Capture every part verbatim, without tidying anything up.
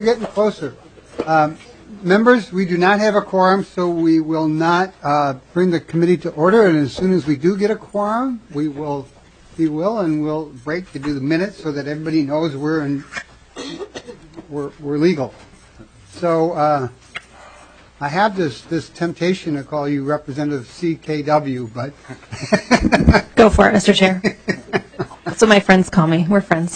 Getting closer. Um, members, we do not have a quorum, so we will not uh, bring the committee to order. And as soon as we do get a quorum, we will, we will, and we'll break to do the minutes so that everybody knows we're in, we're, we're legal. So uh, I have this this temptation to call you Representative C K W, but go for it, Mister Chair. That's what my friends call me. We're friends.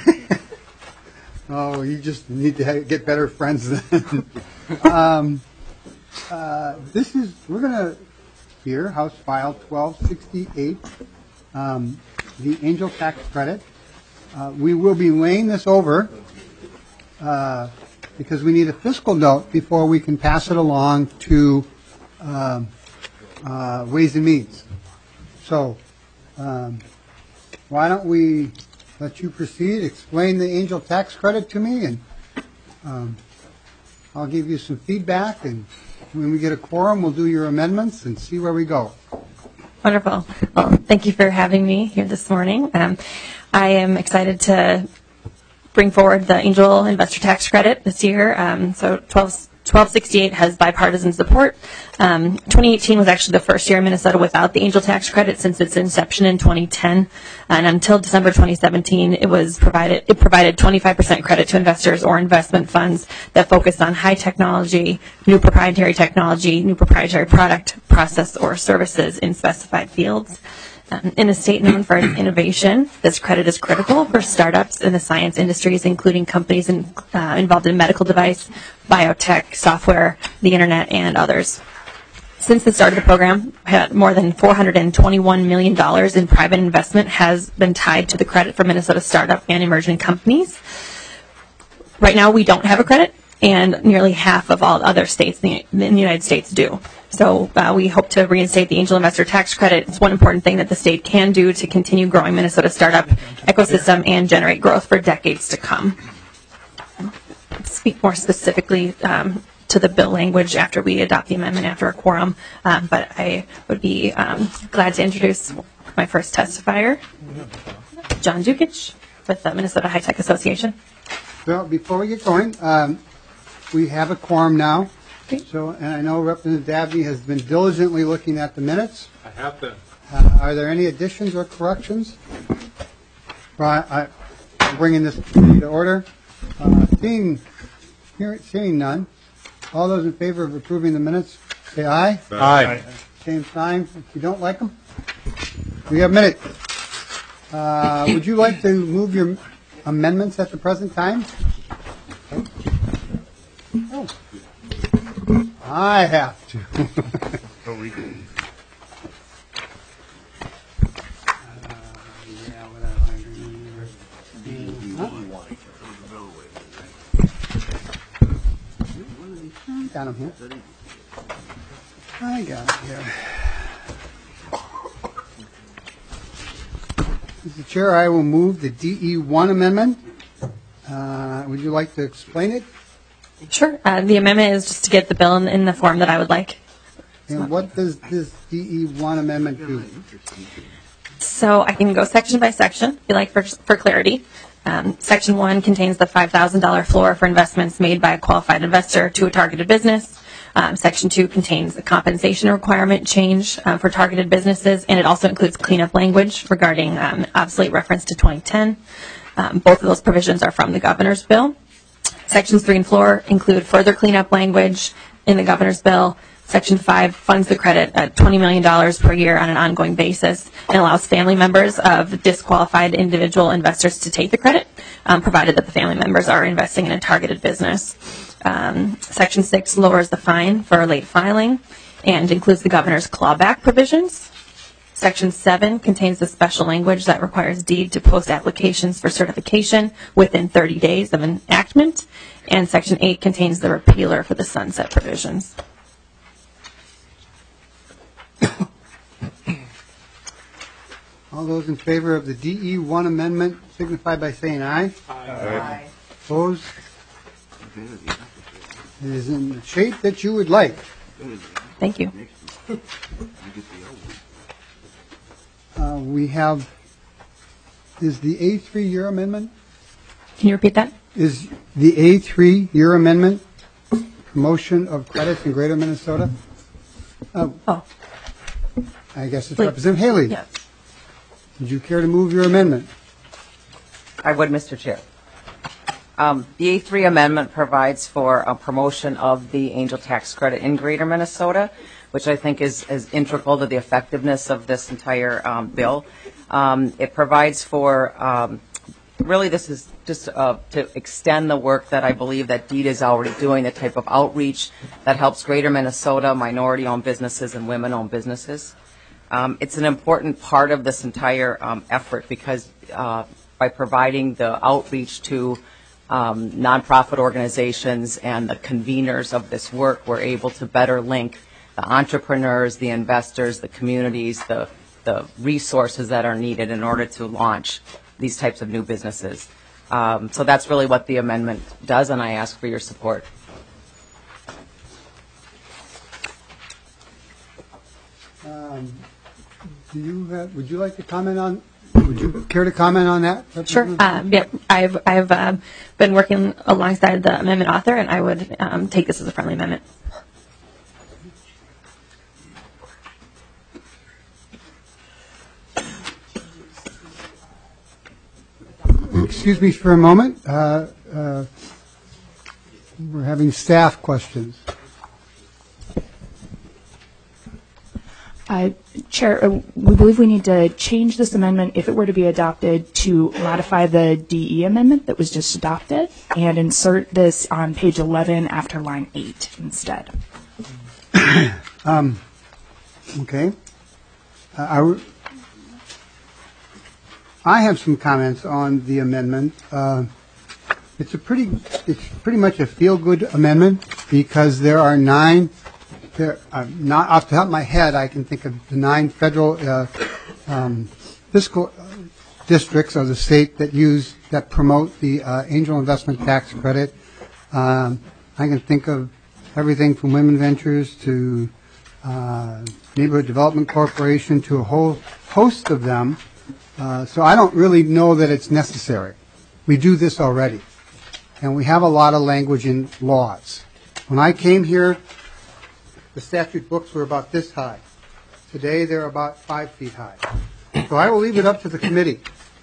Oh, you just need to have, get better friends then. um, uh, this is, we're going to hear House File twelve sixty-eight, um, the Angel Tax Credit. Uh, we will be laying this over uh, because we need a fiscal note before we can pass it along to uh, uh, Ways and Means. So, um, why don't we let you proceed, explain the Angel Tax Credit to me, and um, I'll give you some feedback, and when we get a quorum, we'll do your amendments and see where we go. Wonderful. Well, thank you for having me here this morning. Um, I am excited to bring forward the Angel Investor Tax Credit this year. Um, so twelve sixty-eight has bipartisan support. Um, twenty eighteen was actually the first year in Minnesota without the Angel Tax Credit since its inception in twenty ten, and until December twenty seventeen, it was provided. It provided twenty-five percent credit to investors or investment funds that focused on high technology, new proprietary technology, new proprietary product, process, or services in specified fields. Um, in a state known for its innovation, this credit is critical for startups in the science industries, including companies in, uh, involved in medical device, biotech, software, the internet, and others. Since the start of the program, more than four hundred twenty-one million dollars in private investment has been tied to the credit for Minnesota startup and emerging companies. Right now, we don't have a credit, and nearly half of all other states in the, in the United States do. So uh, we hope to reinstate the Angel Investor Tax Credit. It's one important thing that the state can do to continue growing Minnesota's startup ecosystem and generate growth for decades to come. I'll speak more specifically um, to the bill language after we adopt the amendment after a quorum, um, but I would be um, glad to introduce my first testifier, John Dukic with the Minnesota High Tech Association. Well, before we get going, um, we have a quorum now. So, and I know Representative Dabney has been diligently looking at the minutes. I have been. Uh, are there any additions or corrections? Well, I, I'm bringing this to order. Uh, seeing, hearing, seeing none, all those in favor of approving the minutes, say aye. Aye. Same sign. If you don't like them, we have minutes. Uh, would you like to move your amendments at the present time? Oh. I have to. Oh, we do. Got him here. I got it here. Mister Chair, I will move the D E one amendment. Uh, would you like to explain it? Sure. Uh, the amendment is just to get the bill in, in the form that I would like. And what does this D E one amendment do? So I can go section by section, if you like, for, for clarity. Um, section one contains the five thousand dollars floor for investments made by a qualified investor to a targeted business. Um, section two contains the compensation requirement change um, for targeted businesses, and it also includes cleanup language regarding um, obsolete reference to twenty ten. Um, both of those provisions are from the governor's bill. Sections three and four include further cleanup language in the governor's bill. Section five funds the credit at twenty million dollars per year on an ongoing basis and allows family members of disqualified individual investors to take the credit, um, provided that the family members are investing in a targeted business. Um, Section six lowers the fine for late filing and includes the governor's clawback provisions. Section seven contains the special language that requires deed to post applications for certification within thirty days of enactment. And Section eight contains the repealer for the sunset provisions. All those in favor of the D E one amendment signify by saying aye. Aye. Aye. Opposed? It is in the shape that you would like. Thank you. Uh, we have, is the A three your amendment? Can you repeat that? is the A three your amendment, promotion of credits in Greater Minnesota? Oh, Oh, I guess it's Please. Representative Haley. yeah. Would you care to move your amendment? I would, Mister Chair. Um, the A three amendment provides for a promotion of the angel tax credit in Greater Minnesota, which I think is, is integral to the effectiveness of this entire um, bill. Um, it provides for, um, really this is just uh, to extend the work that I believe that DEED is already doing, the type of outreach that helps Greater Minnesota minority-owned businesses and women-owned businesses. Um, it's an important part of this entire um, effort because uh, by providing the outreach to um, nonprofit organizations and the conveners of this work, we're able to better link the entrepreneurs, the investors, the communities, the, the resources that are needed in order to launch these types of new businesses. Um, so that's really what the amendment does, and I ask for your support. Um, do you have, would you like to comment on, would you care to comment on that? Sure. Um, yep. I've I've um, been working alongside the amendment author, and I would um, take this as a friendly amendment. Excuse me for a moment. Uh, uh, we're having staff questions. Uh, Chair, uh, we believe we need to change this amendment, if it were to be adopted, to modify the D E amendment that was just adopted and insert this on page eleven after line eight instead. um, okay. Uh, I, w- I have some comments on the amendment. Uh, it's a pretty, it's pretty much a feel-good amendment because there are nine. There, uh, not off the top of my head, I can think of the nine federal uh, um, fiscal districts of the state that use that promote the uh, angel investment tax credit. Um, I can think of everything from Women Ventures to uh, Neighborhood Development Corporation to a whole host of them. Uh, so I don't really know that it's necessary. We do this already, and we have a lot of language in laws. When I came here, the statute books were about this high. Today, they're about five feet high. So I will leave it up to the committee.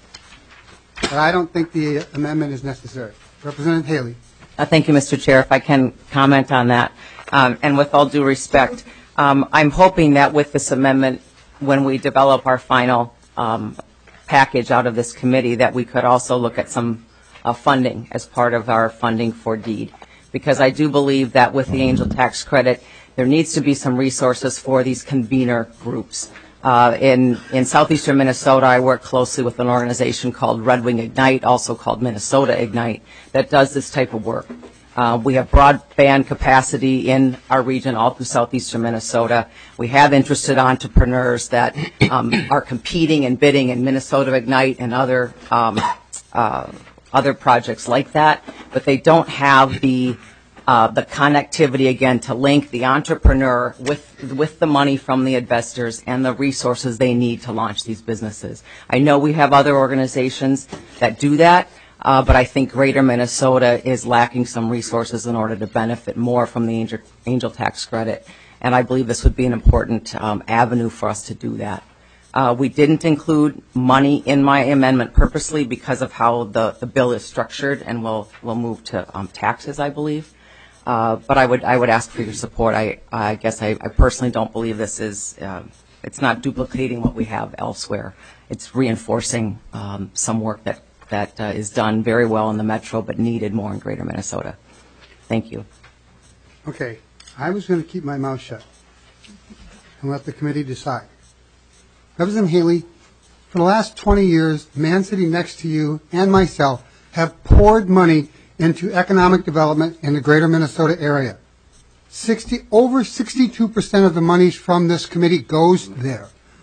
But I don't think the amendment is necessary. Representative Haley. Uh, thank you, Mister Chair. If I can comment on that, um, and with all due respect, um, I'm hoping that with this amendment, when we develop our final um, package out of this committee, that we could also look at some uh, funding as part of our funding for DEED. Because I do believe that with the angel tax credit, there needs to be some resources for these convener groups. Uh, in, in southeastern Minnesota, I work closely with an organization called Red Wing Ignite, also called Minnesota Ignite, that does this type of work. Uh, we have broadband capacity in our region all through southeastern Minnesota. We have interested entrepreneurs that um, are competing and bidding in Minnesota Ignite and other um, uh, other projects like that, but they don't have the Uh, the connectivity, again, to link the entrepreneur with with the money from the investors and the resources they need to launch these businesses. I know we have other organizations that do that, uh, but I think Greater Minnesota is lacking some resources in order to benefit more from the angel, angel tax credit, and I believe this would be an important um, avenue for us to do that. Uh, we didn't include money in my amendment purposely because of how the, the bill is structured, and we'll, we'll move to um, taxes, I believe. Uh, but I would I would ask for your support. I I guess I, I personally don't believe this is uh, it's not duplicating what we have elsewhere. It's reinforcing um, some work that that uh, is done very well in the metro, but needed more in Greater Minnesota. Thank you. Okay, I was going to keep my mouth shut and let the committee decide. Representative Haley, for the last twenty years, the man sitting next to you and myself have poured money into economic development in the Greater Minnesota area. sixty, over sixty-two percent of the monies from this committee goes there.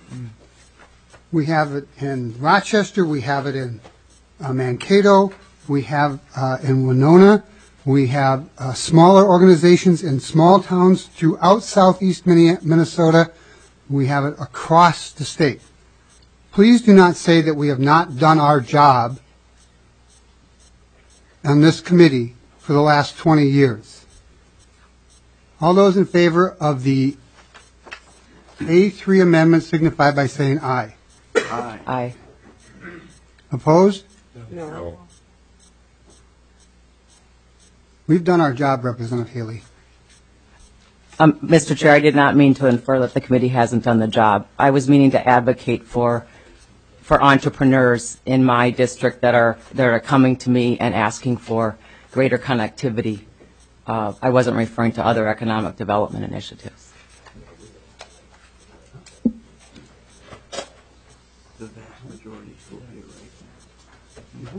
We have it in Rochester, we have it in uh, Mankato, we have uh, in Winona, we have uh, smaller organizations in small towns throughout southeast Minnesota, we have it across the state. Please do not say that we have not done our job on this committee for the last twenty years. All those in favor of the A three amendment signify by saying aye. Aye. Aye. Opposed? No. We've done our job, Representative Haley. Um, Mister Chair, I did not mean to infer that the committee hasn't done the job. I was meaning to advocate for for entrepreneurs in my district that are that are coming to me and asking for greater connectivity. Uh, I wasn't referring to other economic development initiatives. The vast majority still pay, right?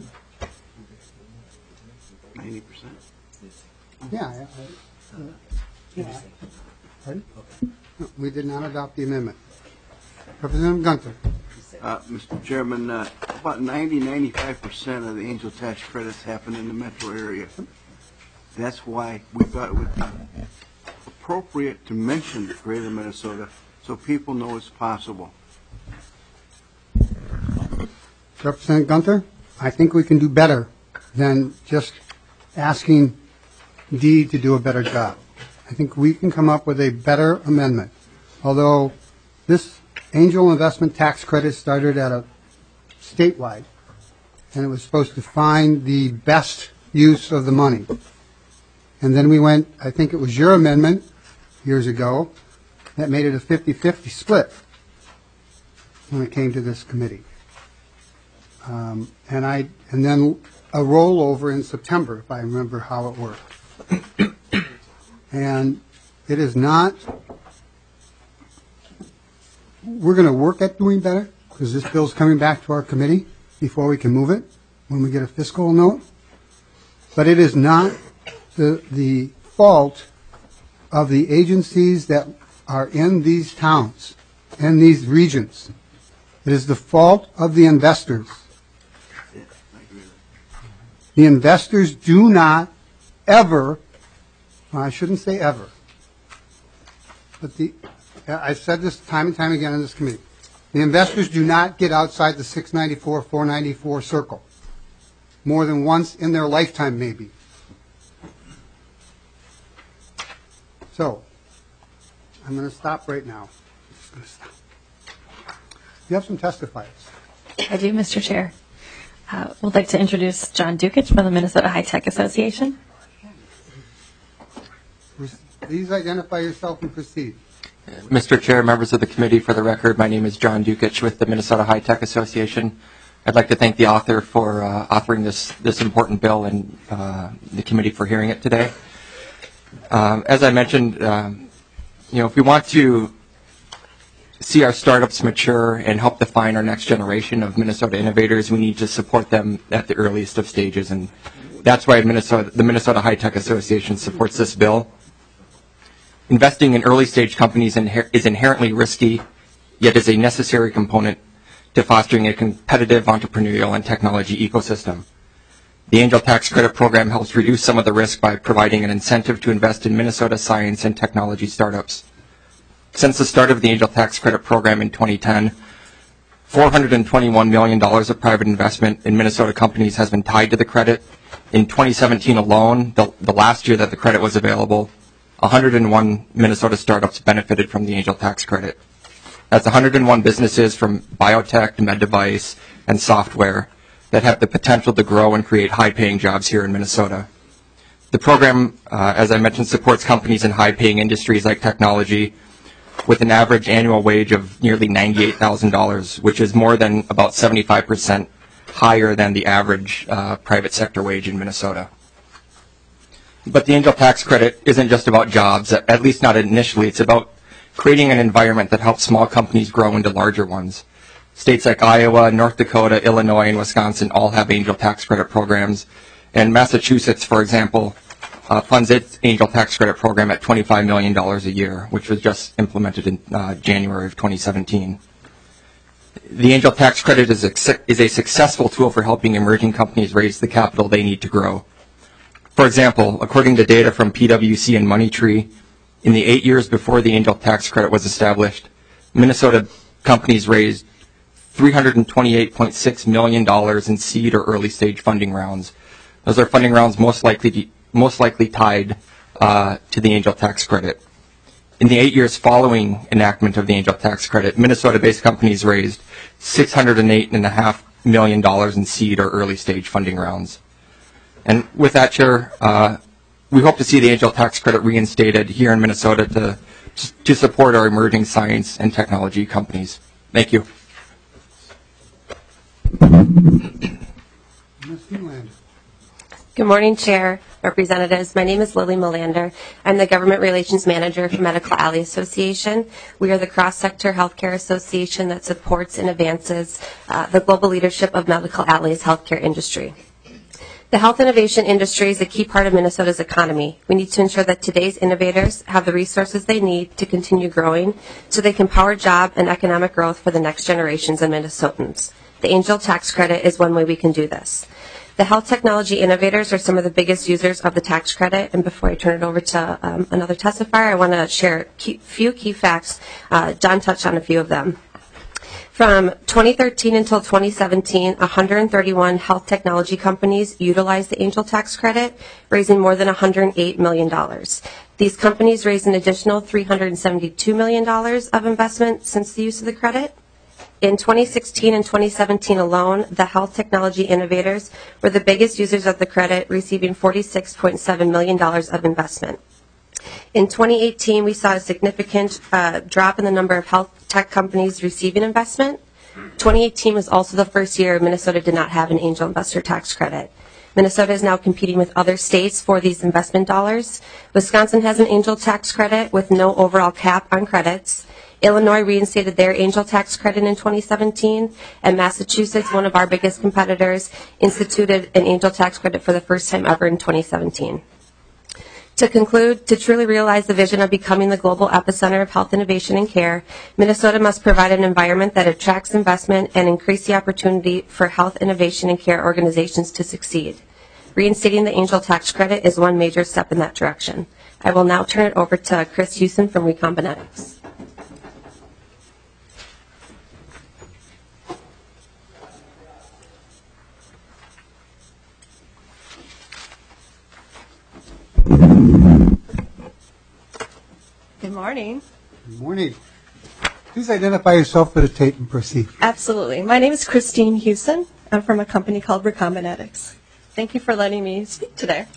Ninety percent? Yeah. I- I- uh, yeah. Pardon? No, we did not adopt the amendment. Representative Gunter. Uh, Mister Chairman, uh, about ninety, ninety-five percent of the angel tax credits happen in the metro area. That's why we thought it would be appropriate to mention Greater Minnesota so people know it's possible. Representative Gunter, I think we can do better than just asking D to do a better job. I think we can come up with a better amendment. Although this angel investment tax credit started at a statewide, and it was supposed to find the best use of the money. And then we went, I think it was your amendment years ago, that made it a fifty-fifty split when it came to this committee. Um, and I, and then a rollover in September, if I remember how it worked. And it is not, we're going to work at doing better, because this bill's coming back to our committee before we can move it, when we get a fiscal note. But it is not the, the fault of the agencies that are in these towns, in these regions. It is the fault of the investors. The investors do not ever, well, I shouldn't say ever, but the, I've said this time and time again in this committee, the investors do not get outside the six ninety-four, four ninety-four circle more than once in their lifetime, maybe. So, I'm going to stop right now. I'm just gonna stop. You have some testifiers. I do, Mister Chair. Uh, would like to introduce John Dukich from the Minnesota High Tech Association. Please identify yourself and proceed. Mister Chair, members of the committee, for the record, my name is John Dukich with the Minnesota High Tech Association. I'd like to thank the author for uh, authoring this, this important bill and uh, the committee for hearing it today. Um, as I mentioned, um, you know, if we want to see our startups mature and help define our next generation of Minnesota innovators, we need to support them at the earliest of stages, and that's why Minnesota, the Minnesota High Tech Association supports this bill. Investing in early-stage companies inher- is inherently risky, yet is a necessary component to fostering a competitive entrepreneurial and technology ecosystem. The Angel Tax Credit Program helps reduce some of the risk by providing an incentive to invest in Minnesota science and technology startups. Since the start of the Angel Tax Credit Program in twenty ten, four hundred twenty-one million dollars of private investment in Minnesota companies has been tied to the credit. In twenty seventeen alone, the, the last year that the credit was available, one hundred one Minnesota startups benefited from the Angel Tax Credit. That's one hundred one businesses from biotech, med device, and software that have the potential to grow and create high-paying jobs here in Minnesota. The program, uh, as I mentioned, supports companies in high-paying industries like technology with an average annual wage of nearly ninety-eight thousand dollars, which is more than about seventy-five percent higher than the average uh, private sector wage in Minnesota. But the Angel Tax Credit isn't just about jobs, at least not initially. It's about creating an environment that helps small companies grow into larger ones. States like Iowa, North Dakota, Illinois, and Wisconsin all have Angel Tax Credit programs. And Massachusetts, for example, uh, funds its Angel Tax Credit program at twenty-five million dollars a year, which was just implemented in uh, January of twenty seventeen. The Angel Tax Credit is a, is a successful tool for helping emerging companies raise the capital they need to grow. For example, according to data from P W C and MoneyTree, in the eight years before the Angel Tax Credit was established, Minnesota companies raised three hundred twenty-eight point six million dollars in seed or early stage funding rounds, Those are funding rounds most likely most likely tied uh, to the Angel Tax Credit. In the eight years following enactment of the Angel Tax Credit, Minnesota-based companies raised six hundred eight point five million dollars in seed or early stage funding rounds. And with that, Chair, uh, we hope to see the Angel Tax Credit reinstated here in Minnesota to, to support our emerging science and technology companies. Thank you. Miz Newlander. Good morning, Chair, Representatives. My name is Lily Melander. I'm the Government Relations Manager for Medical Alley Association. We are the cross-sector healthcare association that supports and advances uh, the global leadership of Medical Alley's healthcare industry. The health innovation industry is a key part of Minnesota's economy. We need to ensure that today's innovators have the resources they need to continue growing so they can power job and economic growth for the next generations of Minnesotans. The Angel Tax Credit is one way we can do this. The health technology innovators are some of the biggest users of the tax credit, and before I turn it over to um, another testifier, I want to share a few key facts. Uh, John touched on a few of them. From twenty thirteen until twenty seventeen, one hundred thirty-one health technology companies utilized the Angel Tax Credit, raising more than one hundred eight million dollars. These companies raised an additional three hundred seventy-two million dollars of investment since the use of the credit. In twenty sixteen and twenty seventeen alone, the health technology innovators were the biggest users of the credit, receiving forty-six point seven million dollars of investment. In twenty eighteen, we saw a significant uh, drop in the number of health tech companies receiving investment. twenty eighteen was also the first year Minnesota did not have an Angel Investor Tax Credit. Minnesota is now competing with other states for these investment dollars. Wisconsin has an Angel Tax Credit with no overall cap on credits. Illinois reinstated their Angel Tax Credit in twenty seventeen, and Massachusetts, one of our biggest competitors, instituted an Angel Tax Credit for the first time ever in twenty seventeen. To conclude, to truly realize the vision of becoming the global epicenter of health innovation and care, Minnesota must provide an environment that attracts investment and increase the opportunity for health innovation and care organizations to succeed. Reinstating the Angel Tax Credit is one major step in that direction. I will now turn it over to Chris Houston from Recombinetics. Good morning. Good morning. Please identify yourself for the tape and proceed. Absolutely. My name is Christine Houston. I'm from a company called Recombinetics. Thank you for letting me speak today.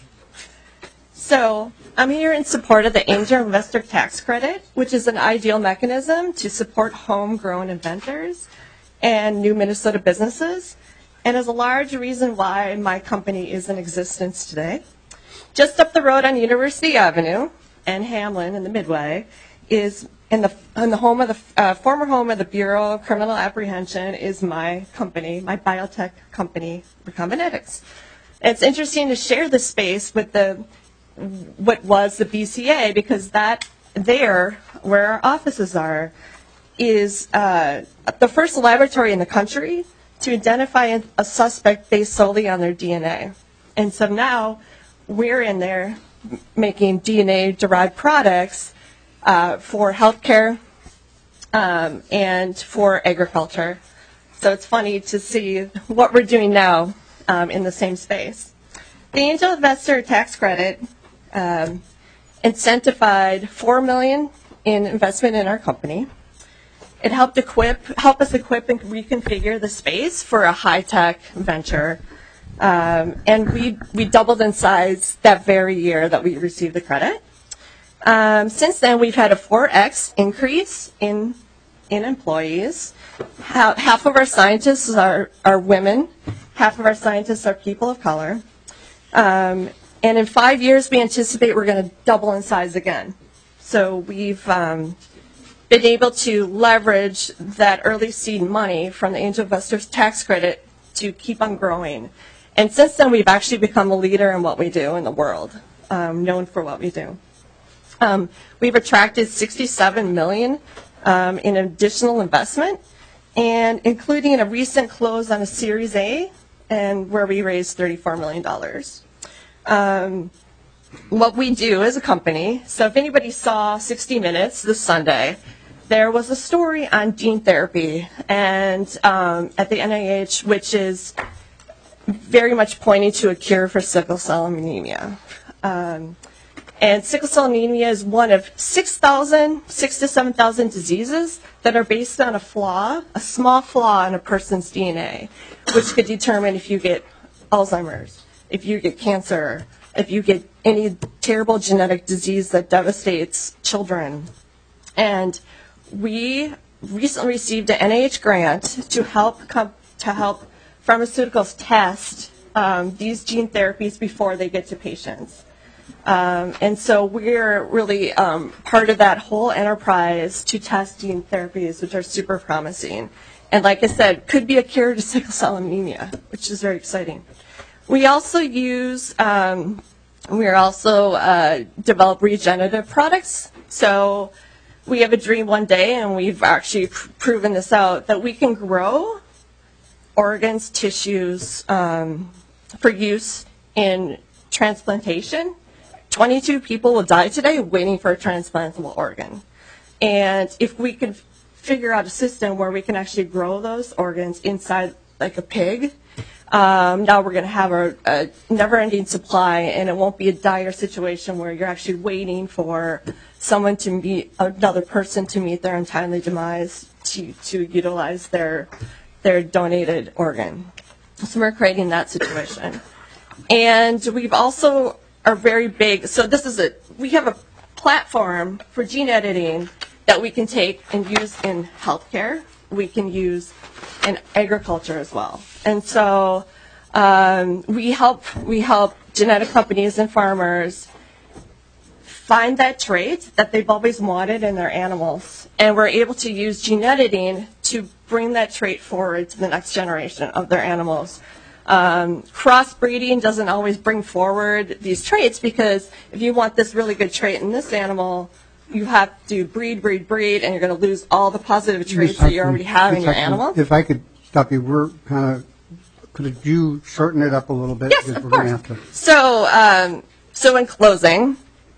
So I'm here in support of the Angel Investor Tax Credit, which is an ideal mechanism to support homegrown inventors and new Minnesota businesses, and is a large reason why my company is in existence today. Just up the road on University Avenue and Hamlin in the Midway is in the in the home of the uh, former home of the Bureau of Criminal Apprehension is my company, my biotech company, Recombinetics. It's interesting to share this space with the what was the B C A because that there where our offices are is uh, the first laboratory in the country to identify a suspect based solely on their D N A, and so now we're in there making D N A-derived products uh, for healthcare um, and for agriculture. So it's funny to see what we're doing now um, in the same space. The Angel Investor Tax Credit um, incentivized four million dollars in investment in our company. It helped equip, help us equip and reconfigure the space for a high-tech venture. Um, and we, we doubled in size that very year that we received the credit. Um, since then, we've had a four X increase in in employees. Half, half of our scientists are, are women. Half of our scientists are people of color. Um, and in five years, we anticipate we're going to double in size again. So we've um, been able to leverage that early seed money from the Angel Investors Tax Credit to keep on growing. And since then, we've actually become a leader in what we do in the world, um, known for what we do. Um, we've attracted sixty-seven million dollars um, in additional investment, and including a recent close on a Series A, and where we raised thirty-four million dollars. Um, what we do as a company, so if anybody saw sixty minutes this Sunday, there was a story on gene therapy and um, at the N I H, which is very much pointing to a cure for sickle cell anemia. Um, and sickle cell anemia is one of six thousand, six to seven thousand diseases that are based on a flaw, a small flaw in a person's D N A, which could determine if you get Alzheimer's, if you get cancer, if you get any terrible genetic disease that devastates children. And we recently received an N I H grant to help com- to help pharmaceuticals test um, these gene therapies before they get to patients. Um, and so we're really um, part of that whole enterprise to test gene therapies, which are super promising. And like I said, could be a cure to sickle cell anemia, which is very exciting. We also use, um, we are also uh, develop regenerative products. So we have a dream one day, and we've actually pr- proven this out, that we can grow organs, tissues um, for use in transplantation. twenty-two people will die today waiting for a transplantable organ. And if we can f- figure out a system where we can actually grow those organs inside like a pig, um, now we're going to have a, a never-ending supply, and it won't be a dire situation where you're actually waiting for someone to meet, another person to meet their untimely demise to, to utilize their, their donated organ. So we're creating that situation. And we've also are very big. So this is a, we have a platform for gene editing that we can take and use in healthcare. We can use in agriculture as well. And so um, we help we help genetic companies and farmers find that trait that they've always wanted in their animals, and we're able to use gene editing to bring that trait forward to the next generation of their animals. Um, crossbreeding doesn't always bring forward these traits, because if you want this really good trait in this animal, you have to breed, breed, breed, and you're going to lose all the positive traits that you already have in your animal. If I could stop you, we're kind of, could you shorten it up a little bit? Yes, Because of we're gonna course. have to- So, um, so in closing,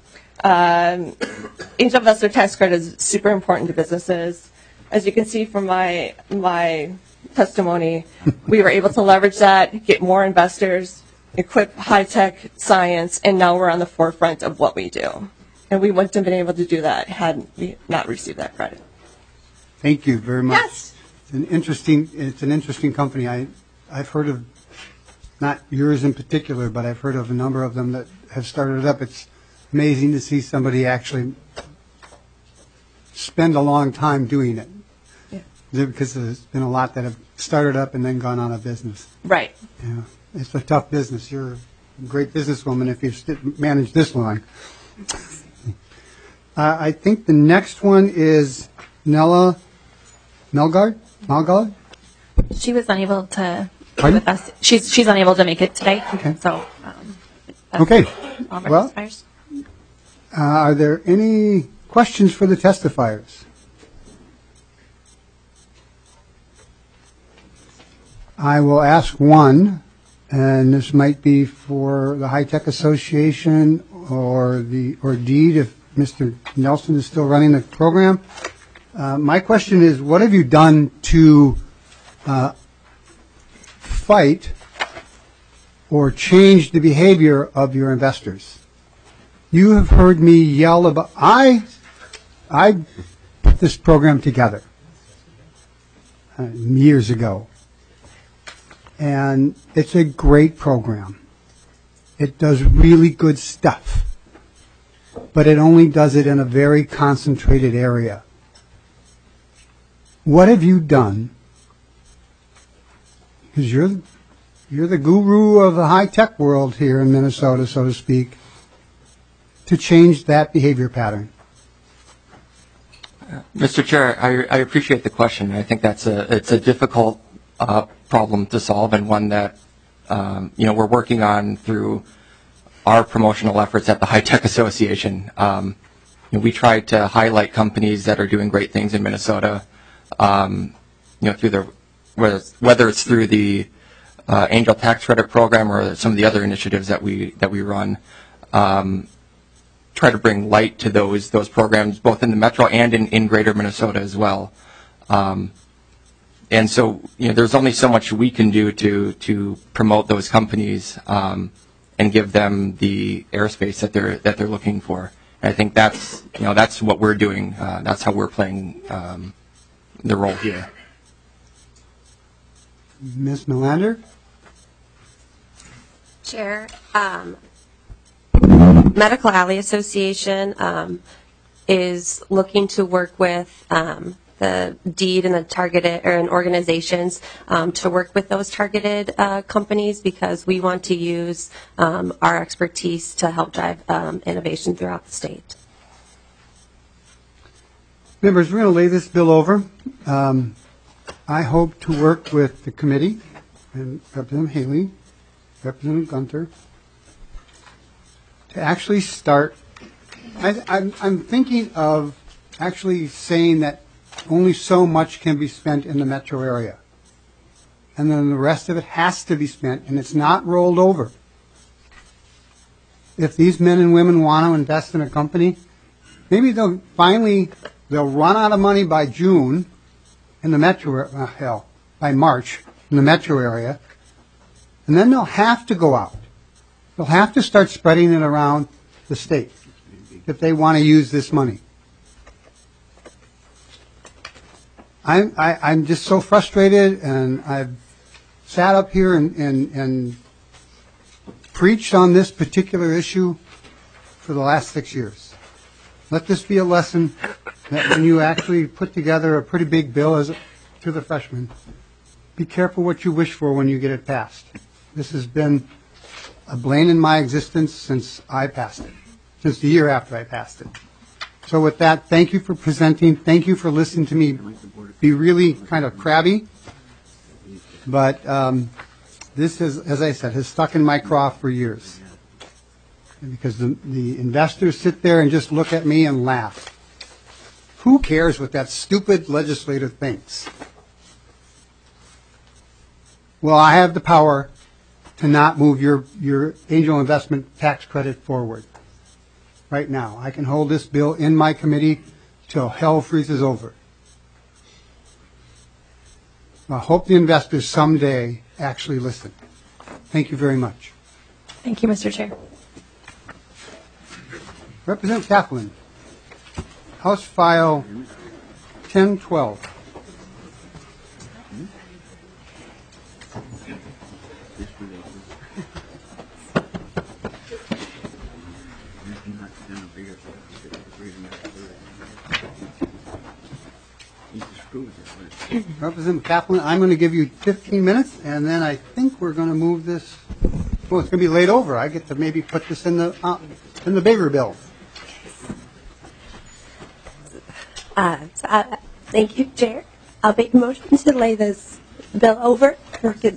um, angel investor tax credit is super important to businesses. As you can see from my my testimony, we were able to leverage that, get more investors, equip high-tech science, and now we're on the forefront of what we do. And we wouldn't have been able to do that had we not received that credit. Thank you very much. Yes. It's an interesting, it's an interesting company. I, I've heard of, not yours in particular, but I've heard of a number of them that have started up. It's amazing to see somebody actually spend a long time doing it. Yeah. Because there's been a lot that have started up and then gone on a business. Right. Yeah. It's a tough business. You're a great businesswoman if you've st- managed this long. Uh, I think the next one is Nella Melgard? Melgard? She was unable to be Pardon? with us. She's she's unable to make it today. Okay. So. Um, that's Okay. all of our Well, testifiers. Uh, are there any questions for the testifiers? I will ask one, and this might be for the High Tech Association or the or DEED if Mister Nelson is still running the program. Uh, my question is, what have you done to uh, fight or change the behavior of your investors? You have heard me yell about, I, I put this program together uh, years ago. And it's a great program. It does really good stuff. But it only does it in a very concentrated area. What have you done? Because you're, you're the guru of the high-tech world here in Minnesota, so to speak, to change that behavior pattern. Mister Chair, I, I appreciate the question. I think that's a it's a difficult uh, problem to solve, and one that um, you know we're working on through our promotional efforts at the High Tech Association. Um, you know, we try to highlight companies that are doing great things in Minnesota. Um, you know, through the whether it's, whether it's through the uh, Angel Tax Credit Program or some of the other initiatives that we that we run. Um, try to bring light to those those programs, both in the metro and in, in greater Minnesota as well. Um, and so, you know, there's only so much we can do to to promote those companies um, and give them the airspace that they're that they're looking for. And I think that's you know that's what we're doing. Uh, that's how we're playing um, the role here. Miz Melander? Chair, um, Medical Alley Association um, is looking to work with um, the deed and the targeted or and organizations um, to work with those targeted uh, companies because we want to use um, our expertise to help drive um, innovation throughout the state. Members, we're going to lay this bill over. Um, I hope to work with the committee and Representative Haley, Representative Gunter, to actually start. I, I'm, I'm thinking of actually saying that only so much can be spent in the metro area. And then the rest of it has to be spent, and it's not rolled over. If these men and women want to invest in a company, maybe they'll finally, they'll run out of money by June in the metro, uh, hell, by March in the metro area, and then they'll have to go out. They'll have to start spreading it around the state if they want to use this money. I'm, I, I'm just so frustrated, and I've sat up here and, and, and preached on this particular issue for the last six years. Let this be a lesson that when you actually put together a pretty big bill as a, to the freshmen, be careful what you wish for when you get it passed. This has been a bane in my existence since I passed it, since the year after I passed it. So with that, thank you for presenting. Thank you for listening to me be really kind of crabby. But um, this is, as I said, has stuck in my craw for years. Because the, the investors sit there and just look at me and laugh. Who cares what that stupid legislator thinks? Well, I have the power to not move your, your angel investment tax credit forward. Right now. I can hold this bill in my committee till hell freezes over. I hope the investors someday actually listen. Thank you very much. Thank you, Mister Chair. Representative Kaplan, House File ten twelve. Representative Kaplan, I'm going to give you fifteen minutes, and then I think we're going to move this. Well, it's going to be laid over. I get to maybe put this in the uh, in the bigger bill. Uh, so, uh, thank you, Chair. I'll make a motion to lay this bill over. I could,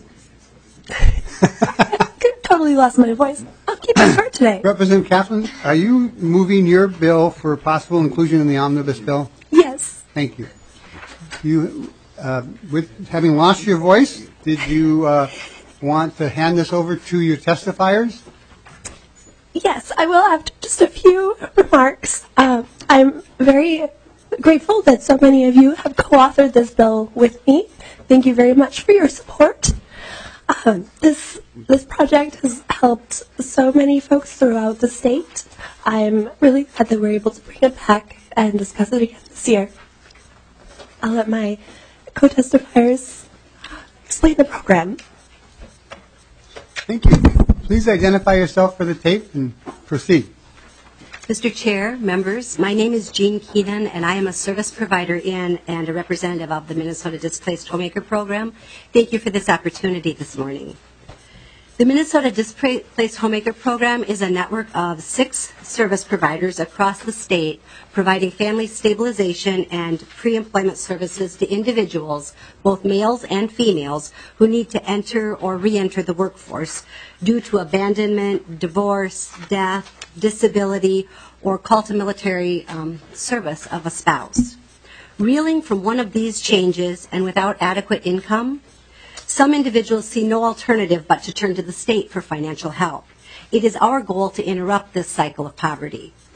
totally lost my voice. I'll keep it short today. Representative Kaplan, are you moving your bill for possible inclusion in the omnibus bill? Yes. Thank you. You, uh, with having lost your voice, did you uh, want to hand this over to your testifiers? Yes, I will have just a few remarks. Uh, I'm very grateful that so many of you have co-authored this bill with me. Thank you very much for your support. Um, this this project has helped so many folks throughout the state. I'm really glad that we're able to bring it back and discuss it again this year. I'll let my co-testifiers explain the program. Thank you. Please identify yourself for the tape and proceed. Mister Chair, members, my name is Jean Keenan, and I am a service provider in and a representative of the Minnesota Displaced Homemaker Program. Thank you for this opportunity this morning. The Minnesota Displaced Homemaker Program is a network of six service providers across the state providing family stabilization and pre-employment services to individuals, both males and females, who need to enter or re-enter the workforce due to abandonment, divorce, death, disability, or call to military um, service of a spouse. Reeling from one of these changes and without adequate income, some individuals see no alternative but to turn to the state for financial help. It is our goal to interrupt this cycle of poverty.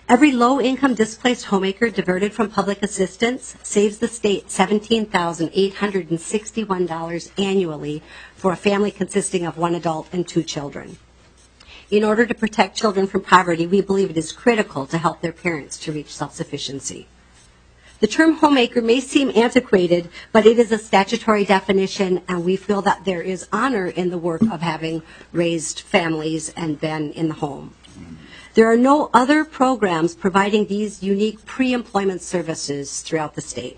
Every low-income displaced homemaker diverted from public assistance saves the state seventeen thousand eight hundred sixty-one dollars annually for a family consisting of one adult and two children. In order to protect children from poverty, we believe it is critical to help their parents to reach self-sufficiency. The term homemaker may seem antiquated, but it is a statutory definition, and we feel that there is honor in the work of having raised families and been in the home. There are no other programs providing these unique pre-employment services throughout the state.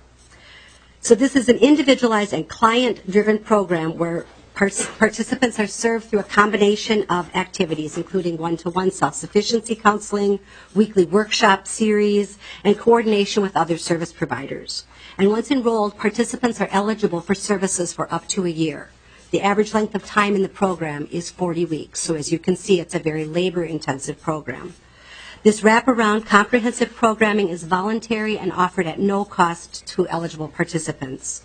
So this is an individualized and client-driven program where participants are served through a combination of activities, including one-to-one self-sufficiency counseling, weekly workshop series, and coordination with other service providers. And once enrolled, participants are eligible for services for up to a year. The average length of time in the program is forty weeks, so as you can see, it's a very labor-intensive program. This wraparound comprehensive programming is voluntary and offered at no cost to eligible participants.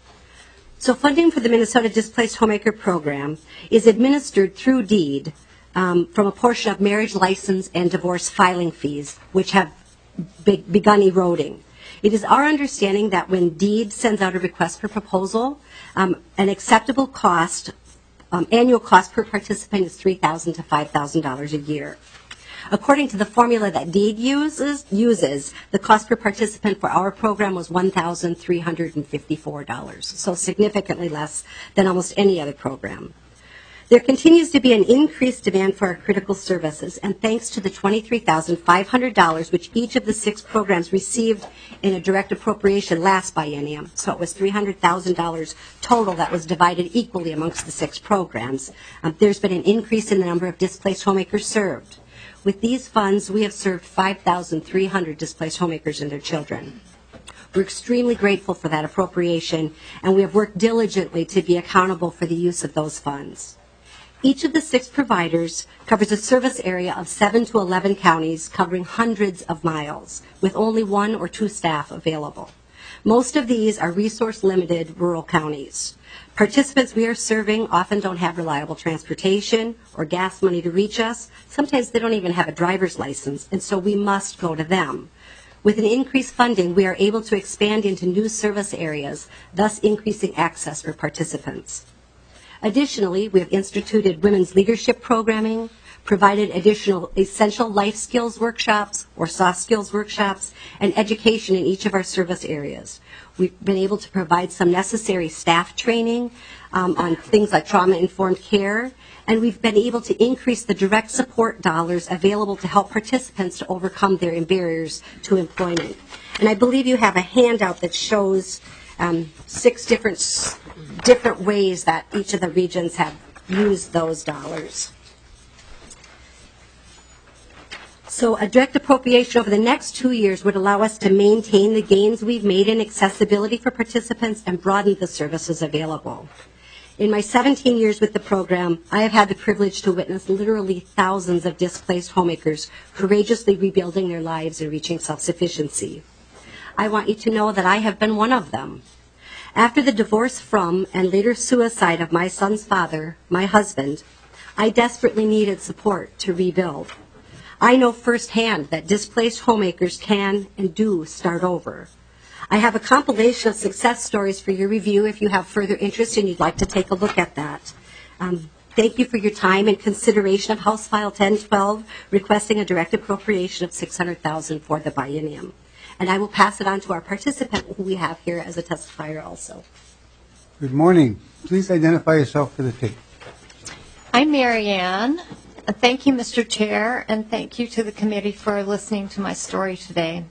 So funding for the Minnesota Displaced Homemaker Program is administered through deed um, from a portion of marriage license and divorce filing fees, which have be- begun eroding. It is our understanding that when deed sends out a request for proposal, um, an acceptable cost, um, annual cost per participant is three thousand dollars to five thousand dollars a year. According to the formula that deed uses, uses, the cost per participant for our program was one thousand three hundred fifty-four dollars, so significantly less than almost any other program. There continues to be an increased demand for our critical services, and thanks to the twenty-three thousand five hundred dollars which each of the six programs received in a direct appropriation last biennium, so it was three hundred thousand dollars total that was divided equally amongst the six programs, um, there's been an increase in the number of displaced homemakers served. With these funds, we have served five thousand three hundred displaced homemakers and their children. We're extremely grateful for that appropriation, and we have worked diligently to be accountable for the use of those funds. Each of the six providers covers a service area of seven to eleven counties, covering hundreds of miles, with only one or two staff available. Most of these are resource-limited rural counties. Participants we are serving often don't have reliable transportation or gas money to reach us. Sometimes they don't even have a driver's license, and so we must go to them. With an increased funding, we are able to expand into new service areas, thus increasing access for participants. Additionally, we have instituted women's leadership programming, provided additional essential life skills workshops or soft skills workshops, and education in each of our service areas. We've been able to provide some necessary staff training um, on things like trauma-informed care, and we've been able to increase the direct support dollars available to help participants to overcome their barriers to employment. And I believe you have a handout that shows um, six different, different ways that each of the regions have used those dollars. So a direct appropriation over the next two years would allow us to maintain the gains we've made in accessibility for participants and broaden the services available. In my seventeen years with the program, I have had the privilege to witness literally thousands of displaced homemakers courageously rebuilding their lives and reaching self-sufficiency. I want you to know that I have been one of them. After the divorce from and later suicide of my son's father, my husband, I desperately needed support to rebuild. I know firsthand that displaced homemakers can and do start over. I have a compilation of success stories for your review if you have further interest and you'd like to take a look at that. Um, thank you for your time and consideration of House File ten twelve requesting a direct appropriation of six hundred thousand dollars for the biennium. And I will pass it on to our participant who we have here as a testifier also. Good morning. Please identify yourself for the tape. I'm Mary Ann. Thank you, Mister Chair, and thank you to the committee for listening to my story today.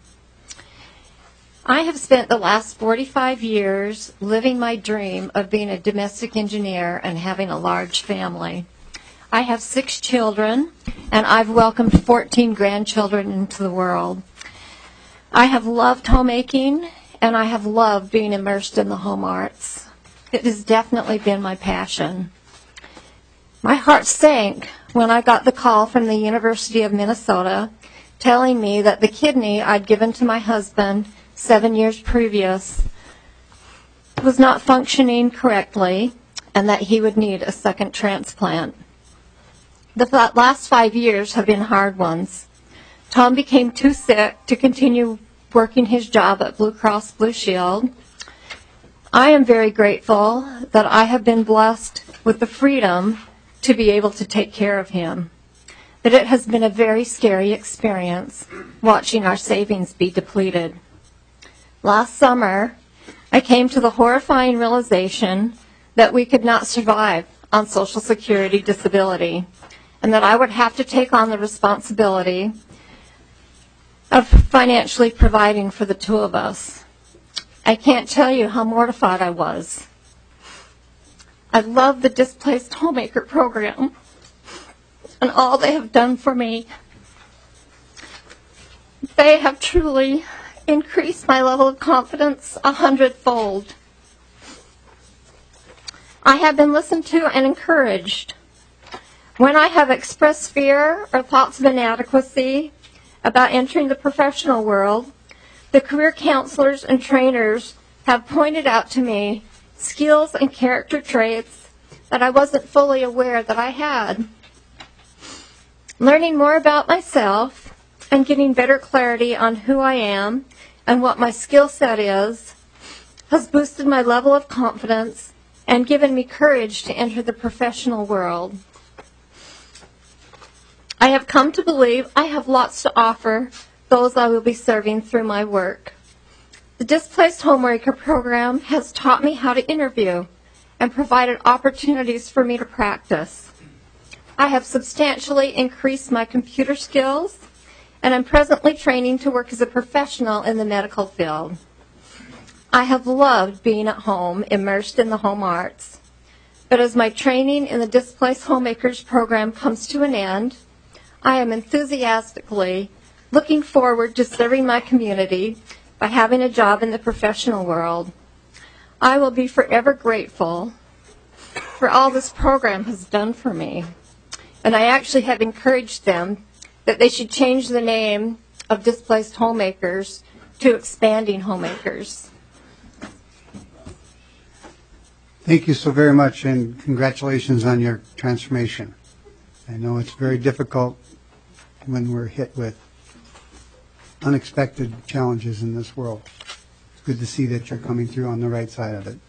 I have spent the last forty-five years living my dream of being a domestic engineer and having a large family. I have six children, and I've welcomed fourteen grandchildren into the world. I have loved homemaking, and I have loved being immersed in the home arts. It has definitely been my passion. My heart sank when I got the call from the University of Minnesota telling me that the kidney I'd given to my husband seven years previous was not functioning correctly and that he would need a second transplant. The last five years have been hard ones. Tom became too sick to continue working his job at Blue Cross Blue Shield. I am very grateful that I have been blessed with the freedom to be able to take care of him. But it has been a very scary experience watching our savings be depleted. Last summer, I came to the horrifying realization that we could not survive on Social Security disability, and that I would have to take on the responsibility of financially providing for the two of us. I can't tell you how mortified I was. I love the Displaced Homemaker program and all they have done for me. They have truly increased my level of confidence a hundredfold. I have been listened to and encouraged. When I have expressed fear or thoughts of inadequacy about entering the professional world, the career counselors and trainers have pointed out to me skills and character traits that I wasn't fully aware that I had. Learning more about myself and getting better clarity on who I am and what my skill set is has boosted my level of confidence and given me courage to enter the professional world. I have come to believe I have lots to offer those I will be serving through my work. The Displaced Homemaker program has taught me how to interview and provided opportunities for me to practice. I have substantially increased my computer skills, and I'm presently training to work as a professional in the medical field. I have loved being at home, immersed in the home arts. But as my training in the Displaced Homemakers program comes to an end, I am enthusiastically looking forward to serving my community by having a job in the professional world. I will be forever grateful for all this program has done for me. And I actually have encouraged them that they should change the name of Displaced Homemakers to Expanding Homemakers. Thank you so very much, and congratulations on your transformation. I know it's very difficult when we're hit with unexpected challenges in this world. It's good to see that you're coming through on the right side of it.